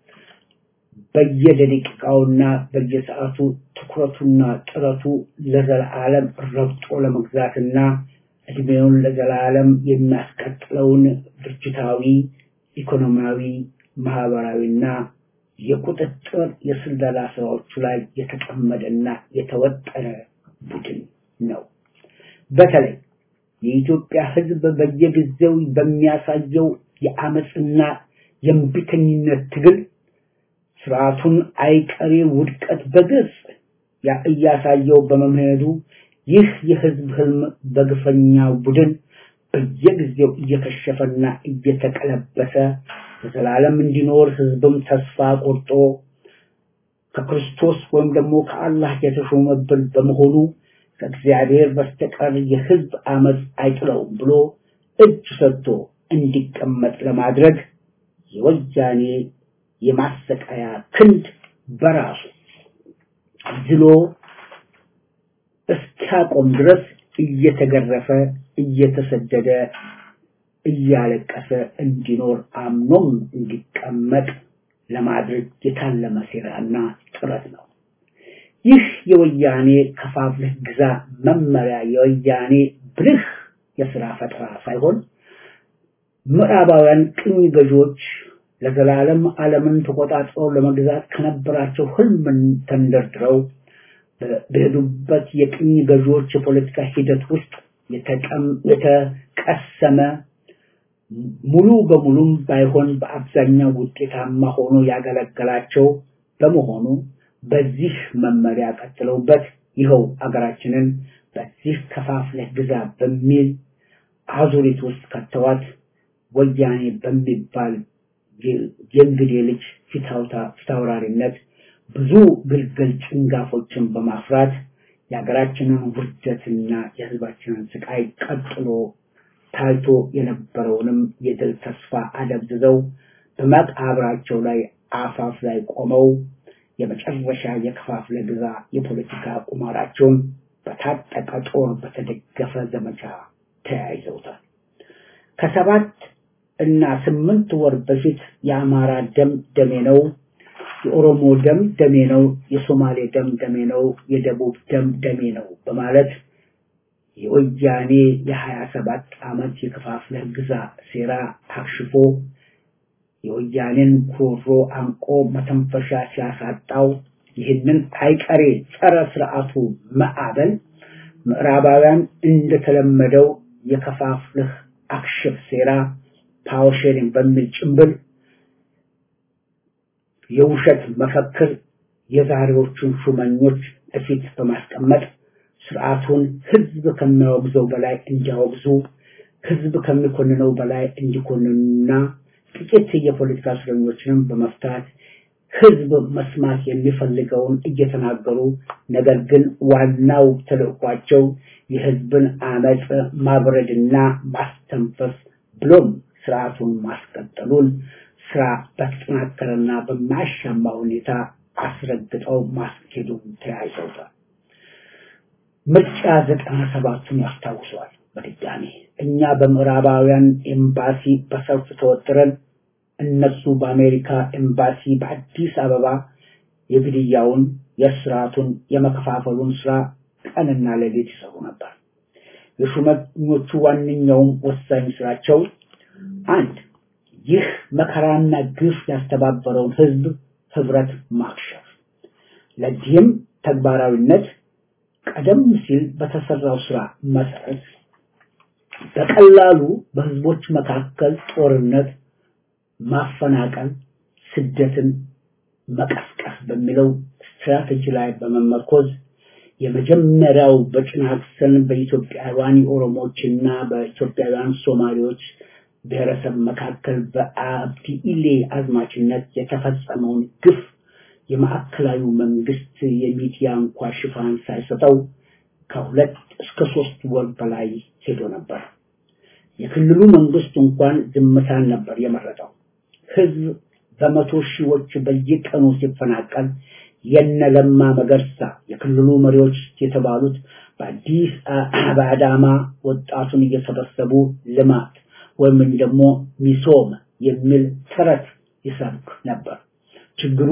Speaker 2: በየደቂቃውና በየሰዓቱ ትኩረቱና ጥረቱ ለዘላለም ረብጦ ለመግዛትና እድሜውን ለዘላለም የሚያስቀጥለውን ድርጅታዊ፣ ኢኮኖሚያዊ፣ ማህበራዊና የቁጥጥር የስለላ ስራዎቹ ላይ የተጠመደና የተወጠረ ቡድን ነው። በተለይ የኢትዮጵያ ህዝብ በየጊዜው በሚያሳየው የአመጽና የእምቢተኝነት ትግል ስርዓቱን አይቀሬ ውድቀት በግልጽ ያሳየው በመምሄዱ ይህ የህዝብ ህልም በግፈኛ ቡድን በየጊዜው እየከሸፈና እየተቀለበሰ ለዘላለም እንዲኖር ህዝብም ተስፋ ቆርጦ ከክርስቶስ ወይም ደግሞ ከአላህ የተሾመበት በመሆኑ ከእግዚአብሔር በስተቀር የህዝብ አመጽ አይጥለውም ብሎ እጅ ሰጥቶ እንዲቀመጥ ለማድረግ የወያኔ የማሰቃያ ክንድ በራሱ ዝሎ እስካቆም ድረስ እየተገረፈ እየተሰደደ እያለቀሰ እንዲኖር አምኖም እንዲቀመጥ ለማድረግ የታለመ ሴራና ጥረት ነው። ይህ የወያኔ ከፋፍለህ ግዛ መመሪያ የወያኔ ብልህ የሥራ ፈጠራ ሳይሆን ምዕራባውያን ቅኝ ገዢዎች ለዘላለም ዓለምን ተቆጣጥረው ለመግዛት ከነበራቸው ህልምን ተንደርድረው በሄዱበት የቅኝ ገዢዎች የፖለቲካ ሂደት ውስጥ የተቀሰመ ሙሉ በሙሉም ባይሆን በአብዛኛው ውጤታማ ሆኖ ያገለገላቸው በመሆኑ በዚህ መመሪያ ቀጥለውበት ይኸው አገራችንን በዚህ ከፋፍለህ ግዛ በሚል አዙሪት ውስጥ ከተዋት ወያኔ በሚባል የእንግዴ ልጅ ፊታውራሪነት ብዙ ግልግል ጭንጋፎችን በማፍራት የሀገራችንን ውርደትና የህዝባችንን ስቃይ ቀጥሎ ታይቶ የነበረውንም የድል ተስፋ አደብዝዘው በመቃብራቸው ላይ አፋፍ ላይ ቆመው የመጨረሻ የከፋፍለ ግዛ የፖለቲካ ቁማራቸውን በታጠቀ ጦር በተደገፈ ዘመቻ ተያይዘውታል። ከ7 እና 8 ወር በፊት የአማራ ደም ደሜ ነው፣ የኦሮሞ ደም ደሜ ነው፣ የሶማሌ ደም ደሜ ነው፣ የደቡብ ደም ደሜ ነው በማለት የወያኔ የ27 ዓመት የከፋፍለ ግዛ ሴራ አክሽፎ የወያኔን ኩሮ አንቆ መተንፈሻ ሲያሳጣው ይህንን አይቀሬ ጸረ ስርዓቱ ማዕበል ምዕራባውያን እንደተለመደው የከፋፍለህ አክሽፍ ሴራ ፓወር ሼሪንግ በሚል ጭምብል የውሸት መፈክር የዛሬዎቹን ሹመኞች እፊት በማስቀመጥ ስርዓቱን ህዝብ ከሚያወግዘው በላይ እንዲያወግዙ ህዝብ ከሚኮንነው በላይ እንዲኮንኑና ጥቂት የፖለቲካ እስረኞችንም በመፍታት ህዝብ መስማት የሚፈልገውን እየተናገሩ ነገር ግን ዋናው ተልዕኳቸው የህዝብን አመጽ ማብረድና ማስተንፈስ ብሎም ስርዓቱን ማስቀጠሉን ስራ በተጠናከረና በማያሻማ ሁኔታ አስረግጠው ማስኬዱን ተያይዘውታል። ምርጫ 97ን ያስታውሳል። በድጋሚ እኛ በምዕራባውያን ኤምባሲ በሰልፍ ተወጥረን እነሱ በአሜሪካ ኤምባሲ በአዲስ አበባ የግድያውን የስርዓቱን የመከፋፈሉን ስራ ቀንና ሌሊት ይሰሩ ነበር። የሹመኞቹ ዋነኛው ወሳኝ ስራቸው አንድ ይህ መከራና ግፍ ያስተባበረውን ህዝብ ህብረት ማክሸፍ። ለዚህም ተግባራዊነት ቀደም ሲል በተሰራው ስራ መሰረት በቀላሉ በህዝቦች መካከል ጦርነት፣ ማፈናቀል፣ ስደትን መቀስቀስ በሚለው ስትራቴጂ ላይ በመመርኮዝ የመጀመሪያው በጭናክሰን በኢትዮጵያውያን ኦሮሞዎችና በኢትዮጵያውያን ሶማሌዎች ብሔረሰብ መካከል በአብዲ ኢሌ አዝማችነት የተፈጸመውን ግፍ የማዕከላዊ መንግስት የሚዲያ እንኳን ሽፋን ሳይሰጠው ከ2 እስከ 3 ወር በላይ ሄዶ ነበር። የክልሉ መንግስት እንኳን ዝምታን ነበር የመረጠው። ህዝብ በመቶ ሺዎች በየቀኑ ሲፈናቀል የነለማ መገርሳ የክልሉ መሪዎች የተባሉት በአዲስ አበባ ወጣቱን እየሰበሰቡ ልማት ወይም ደግሞ ሚሶም የሚል ተረት ይሰብክ ነበር። ችግሩ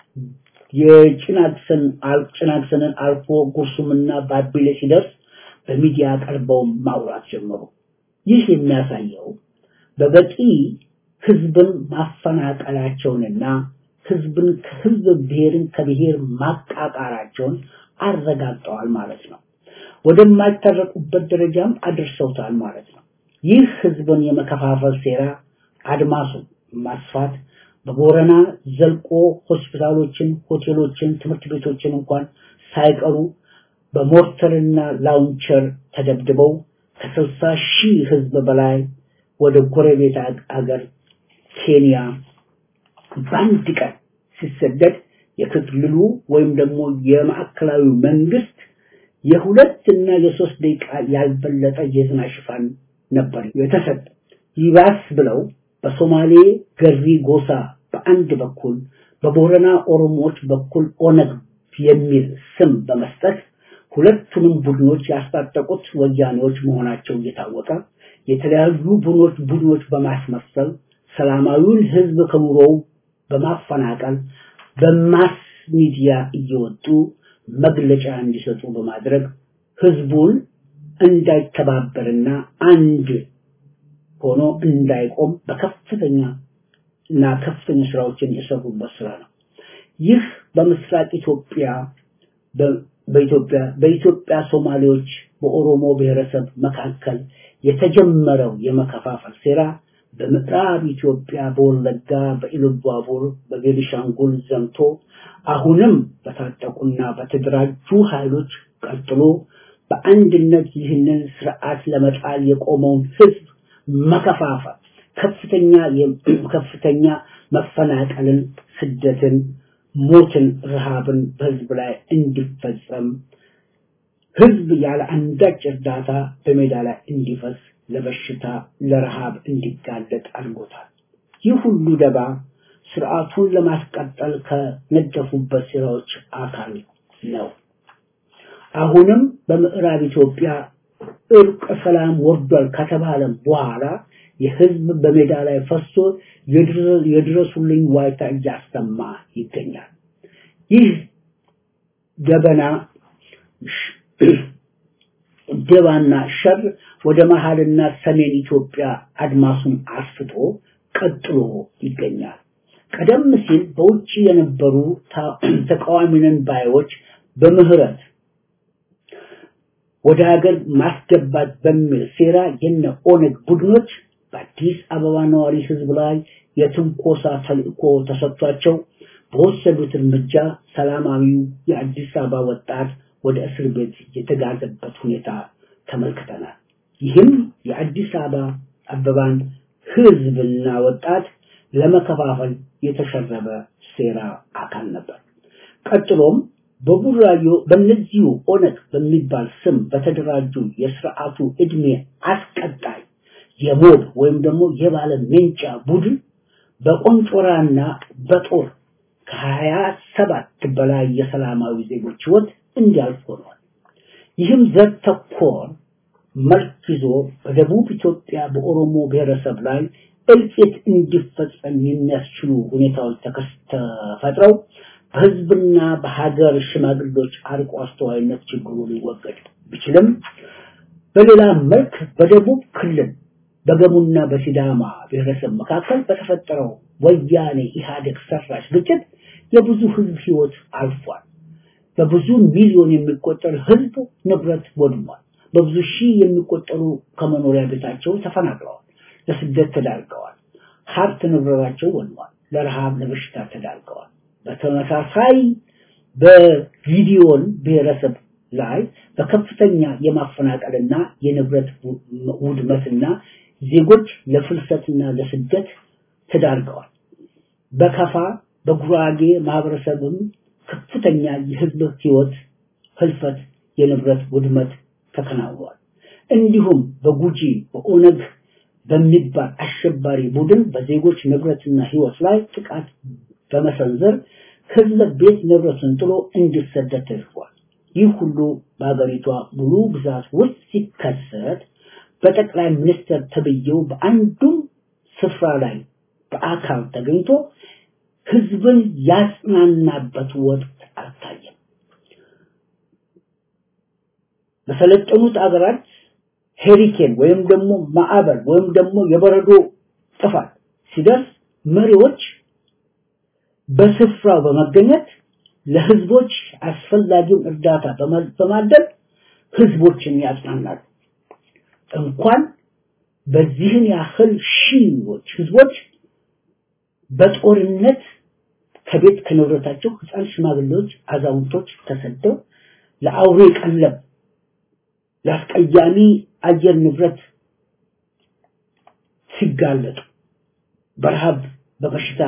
Speaker 2: የጭናክሰንን አልፎ ጉርሱምና ባቢሌ ሲደርስ በሚዲያ ቀርበው ማውራት ጀመሩ። ይህ የሚያሳየው በበቂ ህዝብን ማፈናቀላቸውንና ህዝብን ከህዝብ ብሔርን ከብሔር ማቃቃራቸውን አረጋግጠዋል ማለት ነው። ወደማይተረቁበት ደረጃም አድርሰውታል ማለት ነው። ይህ ህዝብን የመከፋፈል ሴራ አድማሱ ማስፋት በቦረና ዘልቆ ሆስፒታሎችን፣ ሆቴሎችን፣ ትምህርት ቤቶችን እንኳን ሳይቀሩ በሞርተርና ላውንቸር ተደብድበው ከ60,000 ህዝብ በላይ ወደ ጎረቤት አገር ኬንያ ባንድ ቀን ሲሰደድ የክልሉ ወይም ደግሞ የማዕከላዊ መንግስት የ2 እና የ3 ደቂቃ ያልበለጠ የዜና ሽፋን ነበር የተሰጠ። ይባስ ብለው በሶማሌ ገሪ ጎሳ በአንድ በኩል በቦረና ኦሮሞዎች በኩል ኦነግ የሚል ስም በመስጠት ሁለቱንም ቡድኖች ያስታጠቁት ወያኔዎች መሆናቸው እየታወቀ የተለያዩ ቡድኖች በማስመሰል ሰላማዊውን ህዝብ ከኑሮው በማፈናቀል በማስ ሚዲያ እየወጡ መግለጫ እንዲሰጡ በማድረግ ህዝቡን እንዳይተባበርና አንድ ሆኖ እንዳይቆም በከፍተኛ ስራዎችን የሰሩበት ስራ ነው። ይህ በምስራቅ ኢትዮጵያ በኢትዮጵያ ሶማሌዎች በኦሮሞ ብሔረሰብ መካከል የተጀመረው የመከፋፈል ሴራ በምዕራብ ኢትዮጵያ በወለጋ በኢሉባቡር በቤኒሻንጉል ዘምቶ አሁንም በታጠቁና በተደራጁ ኃይሎች ቀጥሎ በአንድነት ይህንን ስርዓት ለመጣል የቆመውን ህዝብ መከፋፈል ከፍተኛ መፈናቀልን፣ ስደትን፣ ሞትን፣ ረሃብን በህዝብ ላይ እንዲፈጸም ህዝብ ያለ አንዳች እርዳታ በሜዳ ላይ እንዲፈስ ለበሽታ ለረሃብ እንዲጋለጥ አድርጎታል። ይህ ሁሉ ደባ ስርዓቱን ለማስቀጠል ከነደፉበት ስራዎች አካል ነው። አሁንም በምዕራብ ኢትዮጵያ እርቅ ሰላም ወርዷል ከተባለ በኋላ የህዝብ በሜዳ ላይ ፈሶ የድረሱልኝ ዋይታ እያሰማ ይገኛል። ይህ ደባና ሸር ወደ መሃልና ሰሜን ኢትዮጵያ አድማሱን አስፍቶ ቀጥሎ ይገኛል። ቀደም ሲል በውጭ የነበሩ ተቃዋሚነን ባዮች በምህረት ወደ ሀገር ማስገባት በሚል ሴራ የነ ኦነግ ቡድኖች በአዲስ አበባ ነዋሪ ህዝብ ላይ የትንኮሳ ተልእኮ ተሰጥቷቸው በወሰዱት እርምጃ ሰላማዊው የአዲስ አበባ ወጣት ወደ እስር ቤት የተጋዘበት ሁኔታ ተመልክተናል። ይህም የአዲስ አበባን ህዝብና ወጣት ለመከፋፈል የተሸረበ ሴራ አካል ነበር። ቀጥሎም በቡራዮ በነዚሁ ኦነግ በሚባል ስም በተደራጁ የሥርዓቱ እድሜ አስቀጣይ የሞብ ወይም ደግሞ የባለ ሜንጫ ቡድን በቆንጮራና በጦር ከ27 በላይ የሰላማዊ ዜጎች ህይወት እንዲያልፍ ሆኗል። ይህም ዘር ተኮር መልክ ይዞ በደቡብ ኢትዮጵያ በኦሮሞ ብሔረሰብ ላይ እልቂት እንዲፈጸም የሚያስችሉ ሁኔታዎች ተፈጥረው በህዝብና በሀገር ሽማግሌዎች አርቆ አስተዋይነት ችግሩ ሊወገድ ቢችልም በሌላ መልክ በደቡብ ክልል በገሙና በሲዳማ ብሔረሰብ መካከል በተፈጠረው ወያኔ ኢህአዴግ ሰራሽ ግጭት የብዙ ህዝብ ህይወት አልፏል። በብዙ ሚሊዮን የሚቆጠር ህዝብ ንብረት ወድሟል። በብዙ ሺህ የሚቆጠሩ ከመኖሪያ ቤታቸው ተፈናቅለዋል፣ ለስደት ተዳርገዋል። ሀብት ንብረታቸው ወድሟል፣ ለረሃብ ለበሽታ ተዳርገዋል። በተመሳሳይ በጊዲዮን ብሔረሰብ ላይ በከፍተኛ የማፈናቀልና የንብረት ውድመትና ዜጎች ለፍልሰትና ለስደት ተዳርገዋል። በከፋ በጉራጌ ማህበረሰብም ከፍተኛ የህዝብ ህይወት ህልፈት የንብረት ውድመት ተከናውኗል። እንዲሁም በጉጂ በኦነግ በሚባል አሸባሪ ቡድን በዜጎች ንብረትና ህይወት ላይ ጥቃት በመሰንዘር ህዝብ ቤት ንብረቱን ጥሎ እንዲሰደድ ተደርጓል። ይህ ሁሉ በአገሪቷ ሙሉ ግዛት ውስጥ ሲከሰት በጠቅላይ ሚኒስትር ተብዬው በአንዱም ስፍራ ላይ በአካል ተገኝቶ ህዝብን ያጽናናበት ወቅት አልታየም። በሰለጠኑት አገራት ሄሪኬን ወይም ደግሞ ማዕበል ወይም ደግሞ የበረዶ ጥፋት ሲደርስ መሪዎች በስፍራው በመገኘት ለህዝቦች አስፈላጊውን እርዳታ በማድረግ ህዝቦችን ያጽናናሉ። እንኳን በዚህን ያህል ሺዎች ህዝቦች በጦርነት ከቤት ከንብረታቸው ህፃን ሽማግሌዎች አዛውንቶች ተሰደው ለአውሬ ቀለብ ለአስቀያሚ አየር ንብረት ሲጋለጡ በረሃብ በበሽታ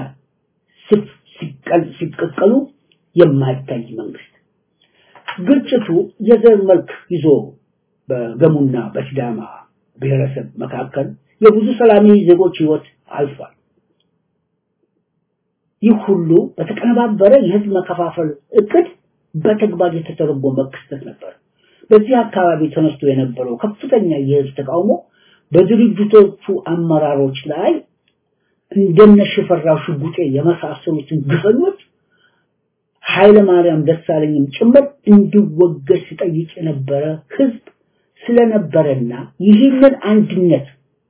Speaker 2: ሲቀቀሉ የማይታይ መንግስት ግጭቱ የዘር መልክ ይዞ በገሙና በሲዳማ ብሔረሰብ መካከል የብዙ ሰላማዊ ዜጎች ህይወት አልፏል። ይህ ሁሉ በተቀነባበረ የህዝብ መከፋፈል እቅድ በተግባር የተተረጎመ ክስተት ነበር። በዚህ አካባቢ ተነስቶ የነበረው ከፍተኛ የህዝብ ተቃውሞ በድርጅቶቹ አመራሮች ላይ እንደነ ሽፈራው ሽጉጤ የመሳሰሉትን ግፈኞች ኃይለ ማርያም ደሳለኝም ጭምር እንዲወገድ ሲጠይቅ የነበረ ህዝብ ስለነበረና ይህንን አንድነት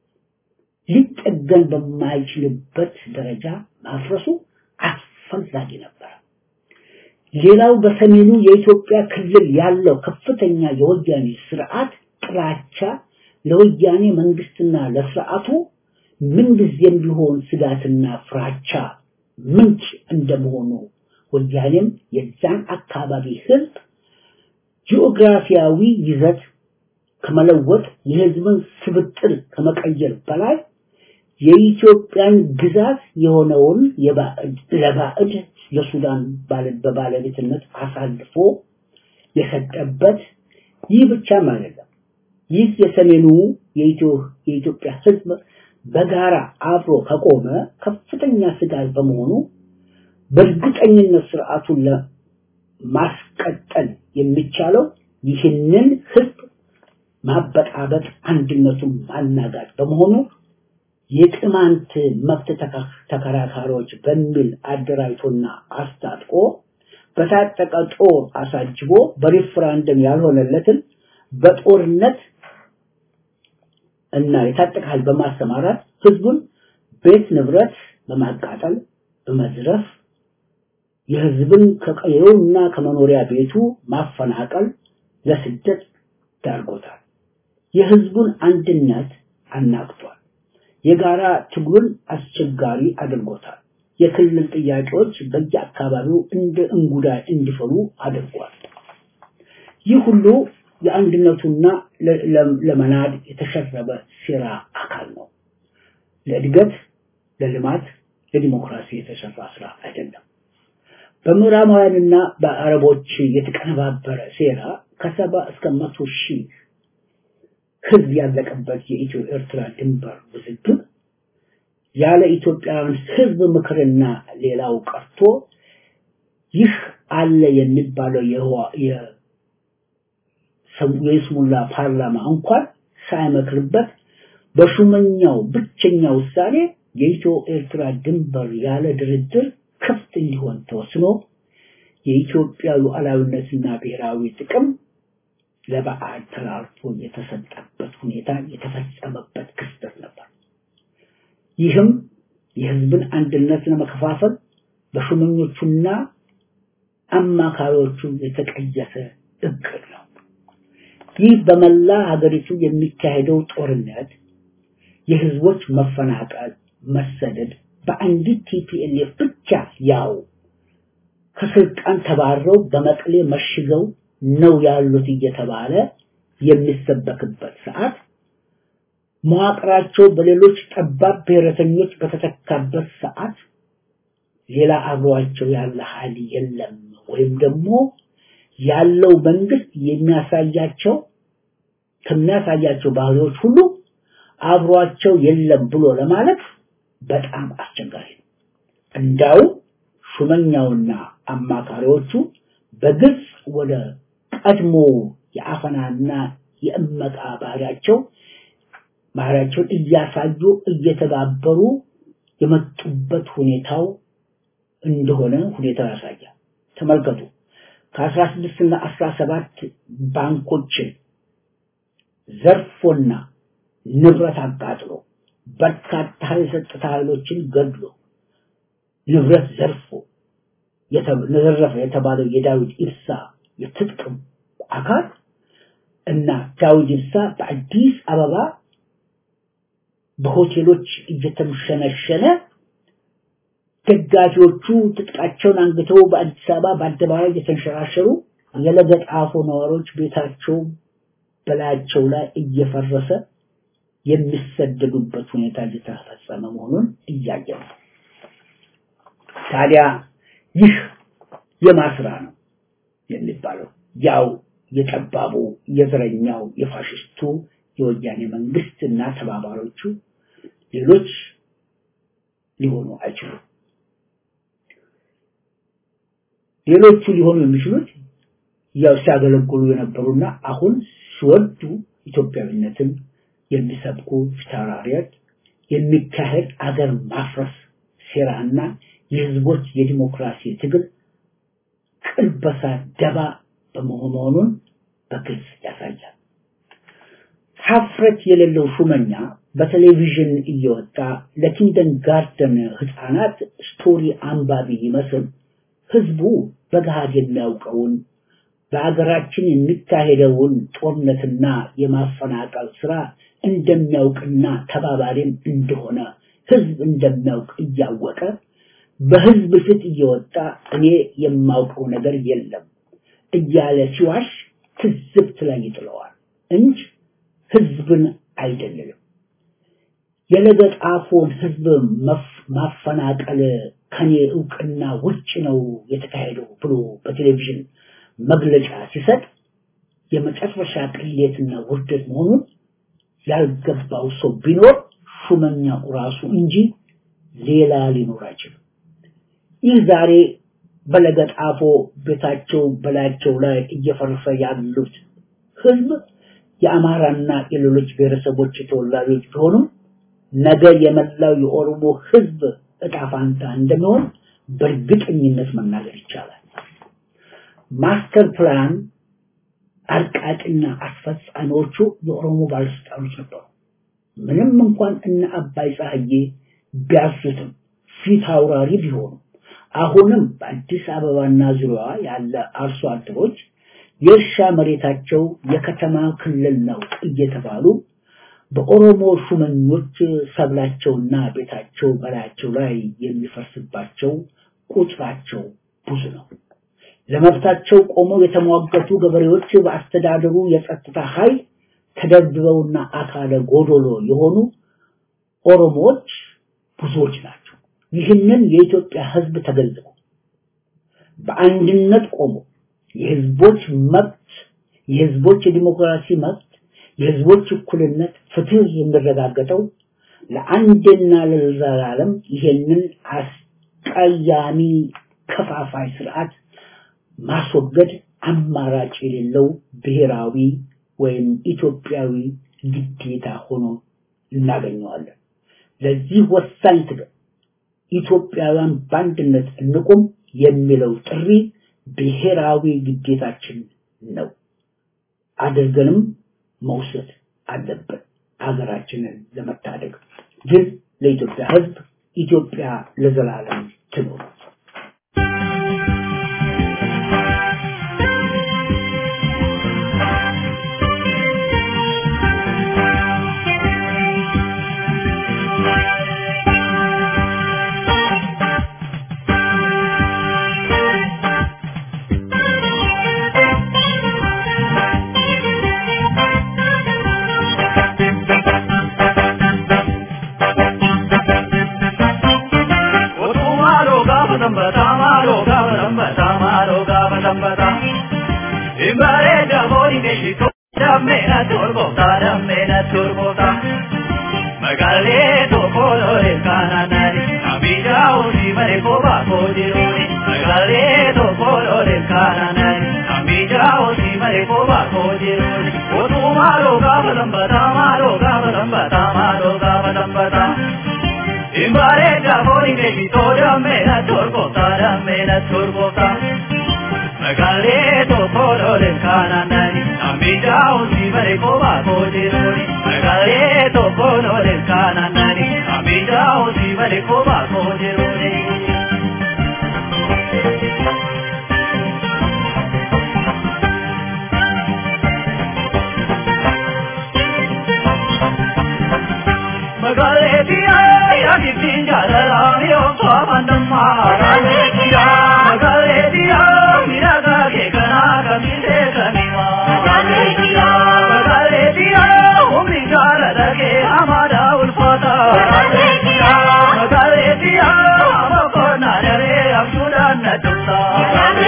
Speaker 2: ሊጠገን በማይችልበት ደረጃ ማፍረሱ አስፈላጊ ነበር። ሌላው በሰሜኑ የኢትዮጵያ ክልል ያለው ከፍተኛ የወያኔ ስርዓት ጥላቻ ለወያኔ መንግስትና ለስርዓቱ ምንጊዜም ቢሆን ስጋትና ፍራቻ ምንጭ እንደመሆኑ ወያኔም የዛን አካባቢ ህዝብ ጂኦግራፊያዊ ይዘት ከመለወጥ የህዝብን ስብጥር ከመቀየር በላይ የኢትዮጵያን ግዛት የሆነውን ለባዕድ ለሱዳን በባለቤትነት አሳልፎ የሰጠበት ይህ ብቻ ማለት ነው። ይህ የሰሜኑ የኢትዮጵያ ህዝብ በጋራ አብሮ ከቆመ ከፍተኛ ስጋት በመሆኑ በእርግጠኝነት ስርዓቱን ለማስቀጠል የሚቻለው ይህንን ህዝብ ማበጣበጥ አንድነቱን ማናጋት በመሆኑ የቅማንት መብት ተከራካሪዎች በሚል አደራጅቶና አስታጥቆ በታጠቀ ጦር አሳጅቦ በሪፍራንደም ያልሆነለትን በጦርነት እና የታጠቀ በማሰማራት ህዝቡን ቤት ንብረት በማቃጠል በመዝረፍ የህዝብን ከቀየውና ከመኖሪያ ቤቱ ማፈናቀል ለስደት ዳርጎታል። የህዝቡን አንድነት አናግቷል። የጋራ ትግሉን አስቸጋሪ አድርጎታል። የክልል ጥያቄዎች በየአካባቢው እንደ እንጉዳይ እንዲፈሉ አድርጓል። ይህ ሁሉ የአንድነቱና ለመናድ የተሸረበ ሴራ አካል ነው። ለእድገት፣ ለልማት፣ ለዲሞክራሲ የተሰራ ስራ አይደለም። በምዕራባውያንና በአረቦች የተቀነባበረ ሴራ ከ70 እስከ 100 ሺህ ህዝብ ያለቀበት የኢትዮ ኤርትራ ድንበር ውዝግብ ያለ ኢትዮጵያውያን ህዝብ ምክርና ሌላው ቀርቶ ይህ አለ የሚባለው የስሙላ ፓርላማ እንኳን ሳይመክርበት በሹመኛው ብቸኛ ውሳኔ የኢትዮ ኤርትራ ድንበር ያለ ድርድር ክፍት እንዲሆን ተወስኖ የኢትዮጵያ ሉዓላዊነትና ብሔራዊ ጥቅም ለባዕድ ተላልፎ የተሰጠበት ሁኔታ የተፈጸመበት ክስተት ነበር። ይህም የህዝብን አንድነት ለመከፋፈል በሹመኞቹና አማካሪዎቹ የተቀየሰ እቅድ ነው። ይህ በመላ ሀገሪቱ የሚካሄደው ጦርነት የህዝቦች መፈናቀል፣ መሰደድ በአንዲት ቲፒኤልኤፍ ብቻ ያው ከስልጣን ተባረው በመቀሌ መሽገው ነው ያሉት እየተባለ የሚሰበክበት ሰዓት መዋቅራቸው በሌሎች ጠባብ ብሔረተኞች በተተካበት ሰዓት ሌላ አብሯቸው ያለ ኃይል የለም ወይም ደግሞ ያለው መንግስት ከሚያሳያቸው ባህሪዎች ሁሉ አብሯቸው የለም ብሎ ለማለት በጣም አስቸጋሪ ነው። እንዳው ሹመኛውና አማካሪዎቹ በግልጽ ወደ ቀድሞ የአፈናና የእመቃ ባህሪያቸው እያሳዩ እየተባበሩ የመጡበት ሁኔታው እንደሆነ ሁኔታው ያሳያል። ተመልከቱ። ከ16 እና 17 ባንኮች ዘርፎና ንብረት አቃጥሎ በርካታ የጸጥታ ኃይሎችን ገድሎ ንብረት ዘርፎ የተባለው የዳዊት ኢብሳ የትጥቅ አካል እና ዳዊት ኢብሳ በአዲስ አበባ በሆቴሎች እየተምሸነሸነ ደጋፊዎቹ ትጥቃቸውን አንግተው በአዲስ አበባ በአደባባይ የተንሸራሸሩ የለገጣፎ ነዋሪዎች ቤታቸው በላያቸው ላይ እየፈረሰ የሚሰደዱበት ሁኔታ እየተፈጸመ መሆኑን እያየን ነው። ታዲያ ይህ የማስራ ነው የሚባለው ያው የጠባቡ የዘረኛው የፋሽስቱ የወያኔ መንግስትና ተባባሪዎቹ ሌሎች ሊሆኑ አይችሉም። ሌሎቹ ሊሆኑ የሚችሉት ያው ሲያገለግሉ የነበሩና አሁን ሲወዱ ኢትዮጵያዊነትን የሚሰብኩ ፊታውራሪዎች የሚካሄድ አገር ማፍረስ ሴራና የህዝቦች የዲሞክራሲ ትግል ቅልበሳ ደባ በመሆኑን በግልጽ ያሳያል። ሀፍረት የሌለው ሹመኛ በቴሌቪዥን እየወጣ ለኪንደን ጋርደን ህፃናት ስቶሪ አንባቢ ይመስል ህዝቡ በገሃድ የሚያውቀውን በአገራችን የሚካሄደውን ጦርነትና የማፈናቀል ስራ እንደሚያውቅና ተባባሪም እንደሆነ ህዝብ እንደሚያውቅ እያወቀ በህዝብ ፊት እየወጣ እኔ የማውቀው ነገር የለም እያለ ሲዋሽ ትዝብት ላይ ይጥለዋል እንጂ ህዝብን አይደለም። የለገጣፎን ህዝብ ማፈናቀል ከኔ ዕውቅና ውጭ ነው የተካሄደው ብሎ በቴሌቪዥን መግለጫ ሲሰጥ የመጨረሻ ቅሌትና ውርደት መሆኑን ያልገባው ሰው ቢኖር ሹመኛው ራሱ እንጂ ሌላ ሊኖር አይችልም። ይህ ዛሬ በለገጣፎ ቤታቸው በላያቸው ላይ እየፈረሰ ያሉት ህዝብ የአማራና የሌሎች ብሔረሰቦች ተወላጆች ቢሆኑ ነገ የመላው የኦሮሞ ህዝብ ዕጣ ፈንታ እንደሚሆን በእርግጠኝነት መናገር ይቻላል። ማስተር ፕላን አርቃቂና አስፈጻሚዎቹ የኦሮሞ ባለስልጣኖች ነበሩ። ምንም እንኳን እነ አባይ ፀሐዬ ቢያዙትም ፊት አውራሪ ቢሆኑ አሁንም በአዲስ አበባና ዙሪያዋ ያለ አርሶ አደሮች የእርሻ መሬታቸው የከተማ ክልል ነው እየተባሉ በኦሮሞ ሹመኞች ሰብላቸውና ቤታቸው በላያቸው ላይ የሚፈርስባቸው ቁጥራቸው ብዙ ነው። ለመብታቸው ቆመው የተሟገቱ ገበሬዎች በአስተዳደሩ የጸጥታ ኃይል ተደብድበውና አካለ ጎዶሎ የሆኑ ኦሮሞዎች ብዙዎች ናቸው። ይህንን የኢትዮጵያ ህዝብ ተገንዝቦ በአንድነት ቆሞ የህዝቦች መብት የህዝቦች የዲሞክራሲ መብት የህዝቦች እኩልነት ፍትህ የሚረጋገጠው ለአንድና ለዘላለም ይሄንን አስቀያሚ ከፋፋይ ስርዓት ማስወገድ አማራጭ የሌለው ብሔራዊ ወይም ኢትዮጵያዊ ግዴታ ሆኖ እናገኘዋለን። ለዚህ ወሳኝ ትግል ኢትዮጵያውያን በአንድነት እንቆም የሚለው ጥሪ ብሔራዊ ግዴታችን ነው። አድርገንም መውሰድ አለብን ሀገራችንን ለመታደግ። ግን ለኢትዮጵያ ህዝብ ኢትዮጵያ ለዘላለም ትኑር።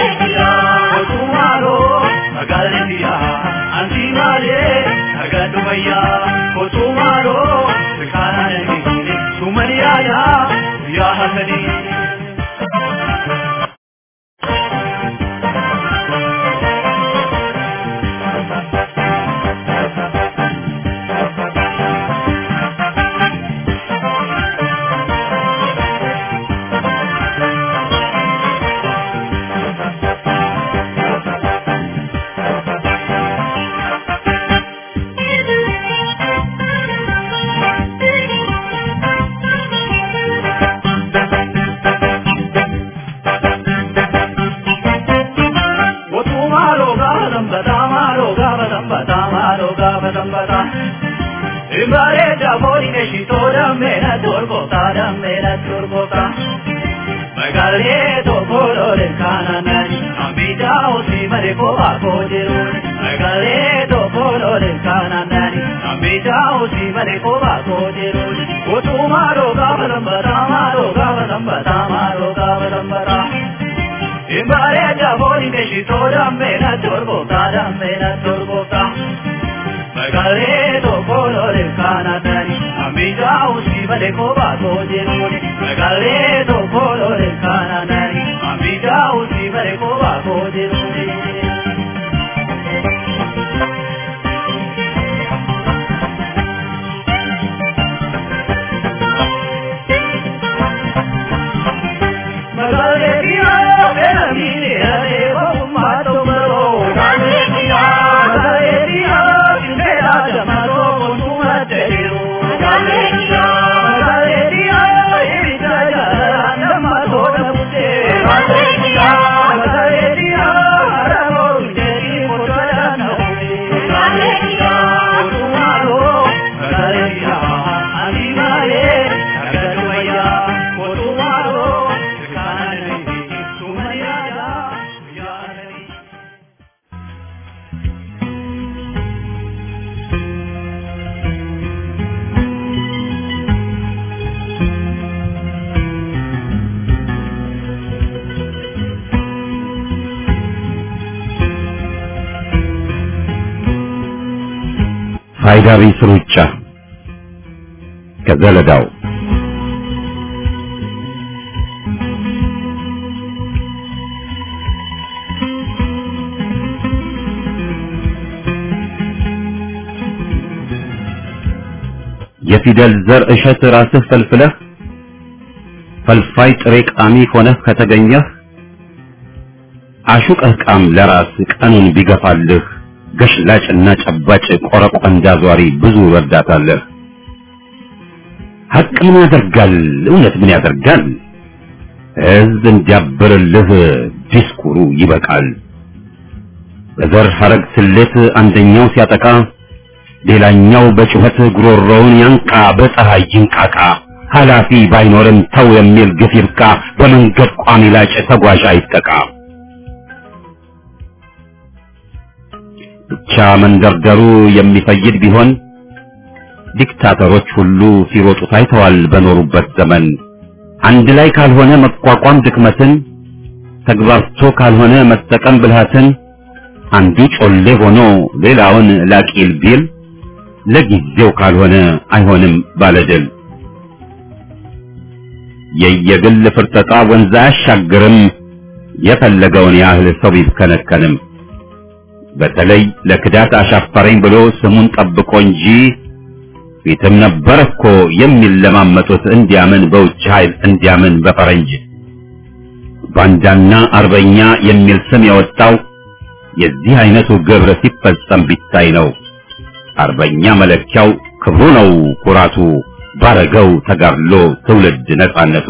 Speaker 1: ፋይዳ ቢስ ሩጫ ከዘለዳው የፊደል ዘር እሸት ራስህ ፈልፍለህ ፈልፋይ ጥሬ ቃሚ ሆነህ ከተገኘህ አሹቀህ ቃም ለራስ ቀኑን ቢገፋልህ ገሽላጭና ጨባጭ ቆረቆንዳ ዟሪ ብዙ ረዳታለህ። ሐቅ ምን ያደርጋል እውነት ምን ያደርጋል ሕዝብ እንዲያብርልህ ዲስኩሩ ይበቃል። በዘር ሐረግ ስሌት አንደኛው ሲያጠቃ ሌላኛው በጩኸት ጉሮሮውን ያንቃ በፀሐይ ይንቃቃ ኃላፊ ባይኖርም ተው የሚል ግፍ ይብቃ በመንገድ ቋሚ ላጭ ተጓዥ አይጠቃ። ብቻ መንደርደሩ የሚፈይድ ቢሆን ዲክታተሮች ሁሉ ሲሮጡ ታይተዋል በኖሩበት ዘመን። አንድ ላይ ካልሆነ መቋቋም ድክመትን ተግባርቶ ካልሆነ መጠቀም ብልሃትን አንዱ ጮሌ ሆኖ ሌላውን ላቂል ቢል ለጊዜው ካልሆነ አይሆንም ባለድል። የየግል ፍርጠጣ ወንዝ አያሻግርም የፈለገውን ያህል ሰው ቢከነከንም። በተለይ ለክዳት አሻፈረኝ ብሎ ስሙን ጠብቆ እንጂ ፊትም ነበር እኮ የሚለማመጡት እንዲያምን በውጭ ኃይል እንዲያምን በፈረንጅ። ባንዳና አርበኛ የሚል ስም ያወጣው የዚህ አይነቱ ግብር ሲፈጸም ቢታይ ነው። አርበኛ መለኪያው ክብሩ ነው ኩራቱ ባረገው ተጋድሎ ትውልድ ነጻነቱ።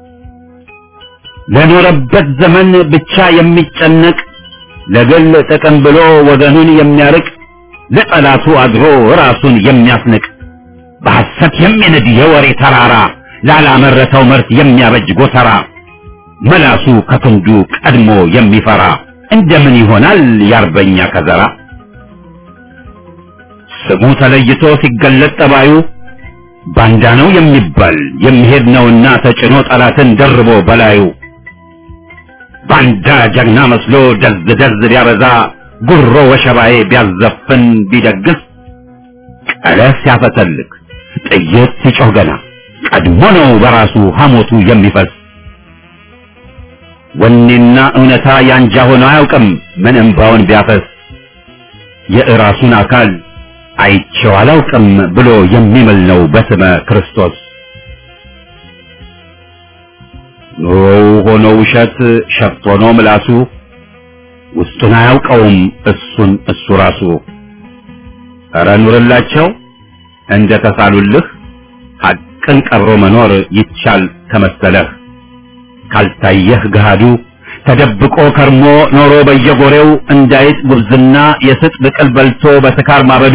Speaker 1: ለኖረበት ዘመን ብቻ የሚጨነቅ ለግል ጥቅም ብሎ ወገኑን የሚያርቅ ለጠላቱ አድሮ ራሱን የሚያስንቅ በሐሰት የሚነድ የወሬ ተራራ ላላመረተው ምርት የሚያበጅ ጎተራ መላሱ ከክንዱ ቀድሞ የሚፈራ እንደምን ይሆናል የአርበኛ ከዘራ። ስሙ ተለይቶ ሲገለጥ ጠባዩ ባንዳ ነው የሚባል የሚሄድ ነውና ተጭኖ ጠላትን ደርቦ በላዩ። ባንዳ ጀግና መስሎ ደዝ ደዝ ቢያበዛ ጉሮ ወሸባዬ ቢያዘፍን ቢደግስ ቀለስ ሲያፈተልክ ጥይት ሲጮህ ገና ቀድሞ ነው በራሱ ሐሞቱ የሚፈስ ወኔና እውነታ ያንጃ ሆኖ አያውቅም ምን እንባውን ቢያፈስ የራሱን አካል አይቼው አላውቅም ብሎ የሚምል ነው በስመ ክርስቶስ ኑሮው ሆኖ ውሸት ሸፍቶ ሆኖ ምላሱ ውስጡን አያውቀውም እሱን እሱ ራሱ ኧረ ኑርላቸው እንደ ተሳሉልህ ሐቅን ቀብሮ መኖር ይቻል ከመሰለህ ካልታየህ ገሃዱ ተደብቆ ከርሞ ኖሮ በየጎሬው እንዳይጥ ጉብዝና የስጥ ብቅል በልቶ በስካር ማበዱ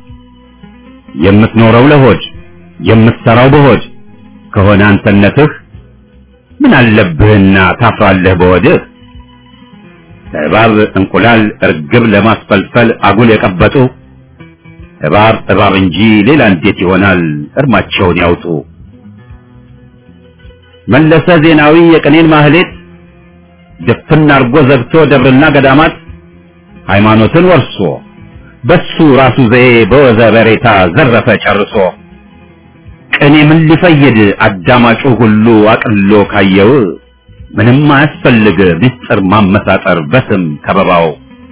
Speaker 1: የምትኖረው ለሆድ የምትሰራው በሆድ ከሆነ አንተነትህ ምን አለብህና ታፍራለህ በወድህ እባብ እንቁላል እርግብ ለማስፈልፈል አጉል የቀበጡ እባብ እባብ እንጂ ሌላ እንዴት ይሆናል እርማቸውን ያውጡ መለሰ ዜናዊ የቅኔን ማህሌት ድፍን አርጎ ዘግቶ ደብርና ገዳማት ሃይማኖትን ወርሶ በሱ ራሱ ዘዬ በወዘ በሬታ ዘረፈ ጨርሶ ቅኔ ምን ሊፈይድ አዳማጩ ሁሉ አቅሎ ካየው ምንም አያስፈልግ ምስጢር ማመሳጠር በስም ከበባው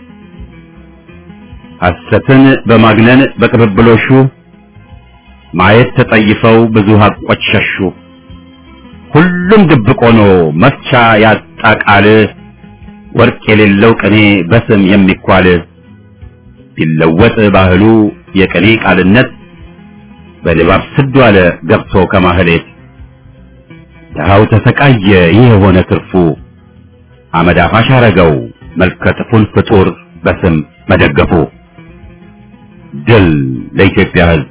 Speaker 1: ሐሰትን በማግነን በቅብብሎሹ ማየት ተጠይፈው ብዙ ሀቆች ሸሹ ሁሉም ድብቅ ሆኖ መፍቻ ያጣ ቃል ወርቅ የሌለው ቅኔ በስም የሚኳል ቢለወጥ ባህሉ የቅኔ ቃልነት በድባብ ስዱ አለ ገብቶ ከማህሌት ድሃው ተሰቃየ ይህ የሆነ ትርፉ አመድ አፋሽ አረገው መልከጥፉን ፍጡር በስም መደገፉ ድል ለኢትዮጵያ ሕዝብ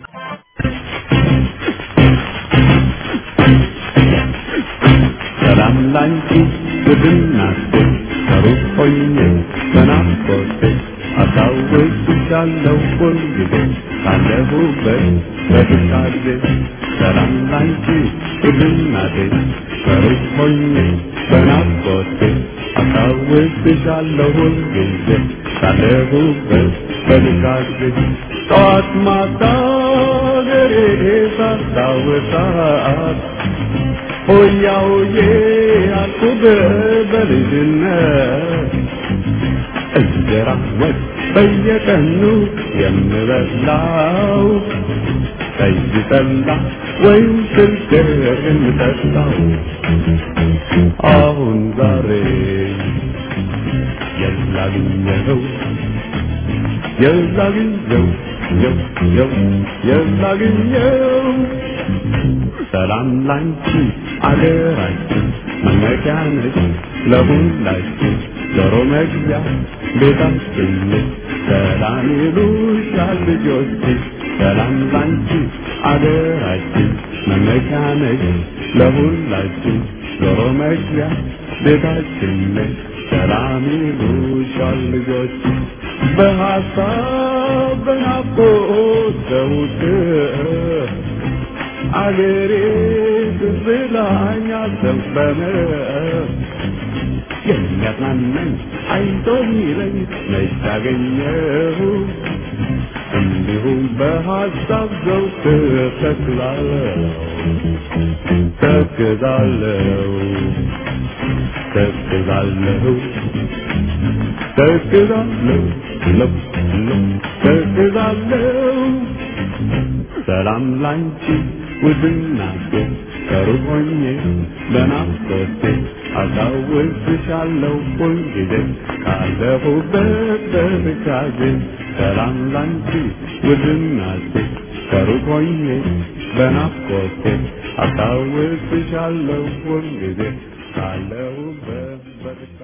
Speaker 4: ሰላም ላንቺ ውድናቴ ከሩቅ ሆኜ በናፍቆቴ አስታውስሻለሁ ሁልጊዜ ካለሁበት በትካዜ ሰላም ላንቺ ውድናቴ ከሩቅ ሆኜ በናፍቆቴ አስታውስሻለሁ ሁልጊዜ ካለሁበት በትካዜ ጠዋት ማታ ገሬ ሳስታውሳት ሆያ ሆዬ አልኩህ በልጅነት እንጀራ ወጥ በየቀኑ የምበላው ጠጅ ጠላ ወይም ስልክ የምጠጣው አሁን ዛሬ የላግኘው ሰላም ላንቺ አገራችን መመኪያ ነች ለሁላችን ጆሮ መግቢያ ቤታችን ሰላም ይሉሻል ልጆች ሰላም ላንቺ አገራችን መመኪያ ነች ለሁላችን ጆሮ መግቢያ ቤታችን ሰላም ይሉሻል ልጆች በሐሳብ በናፍቆት ዘውትር አገሬ ብላኝ አልሰንበመ የሚያጽናናኝ አይቶ ሚለኝ መች ታገኘሁ እንዲሁም በሐሳብ ዘውትር ተክዛለሁ ሰላም ላንቺ ውድናቴ ከሩቅ ሆኜ በናፍቆቴ አስታውስሻለሁ ሁልጊዜ ካለሁበት በትካዜ ሰላም ላንቺ ውድናቴ ከሩቅ ሆኜ በናፍቆቴ አስታውስሻለሁ ሁልጊዜ ካለሁበት በትካዜ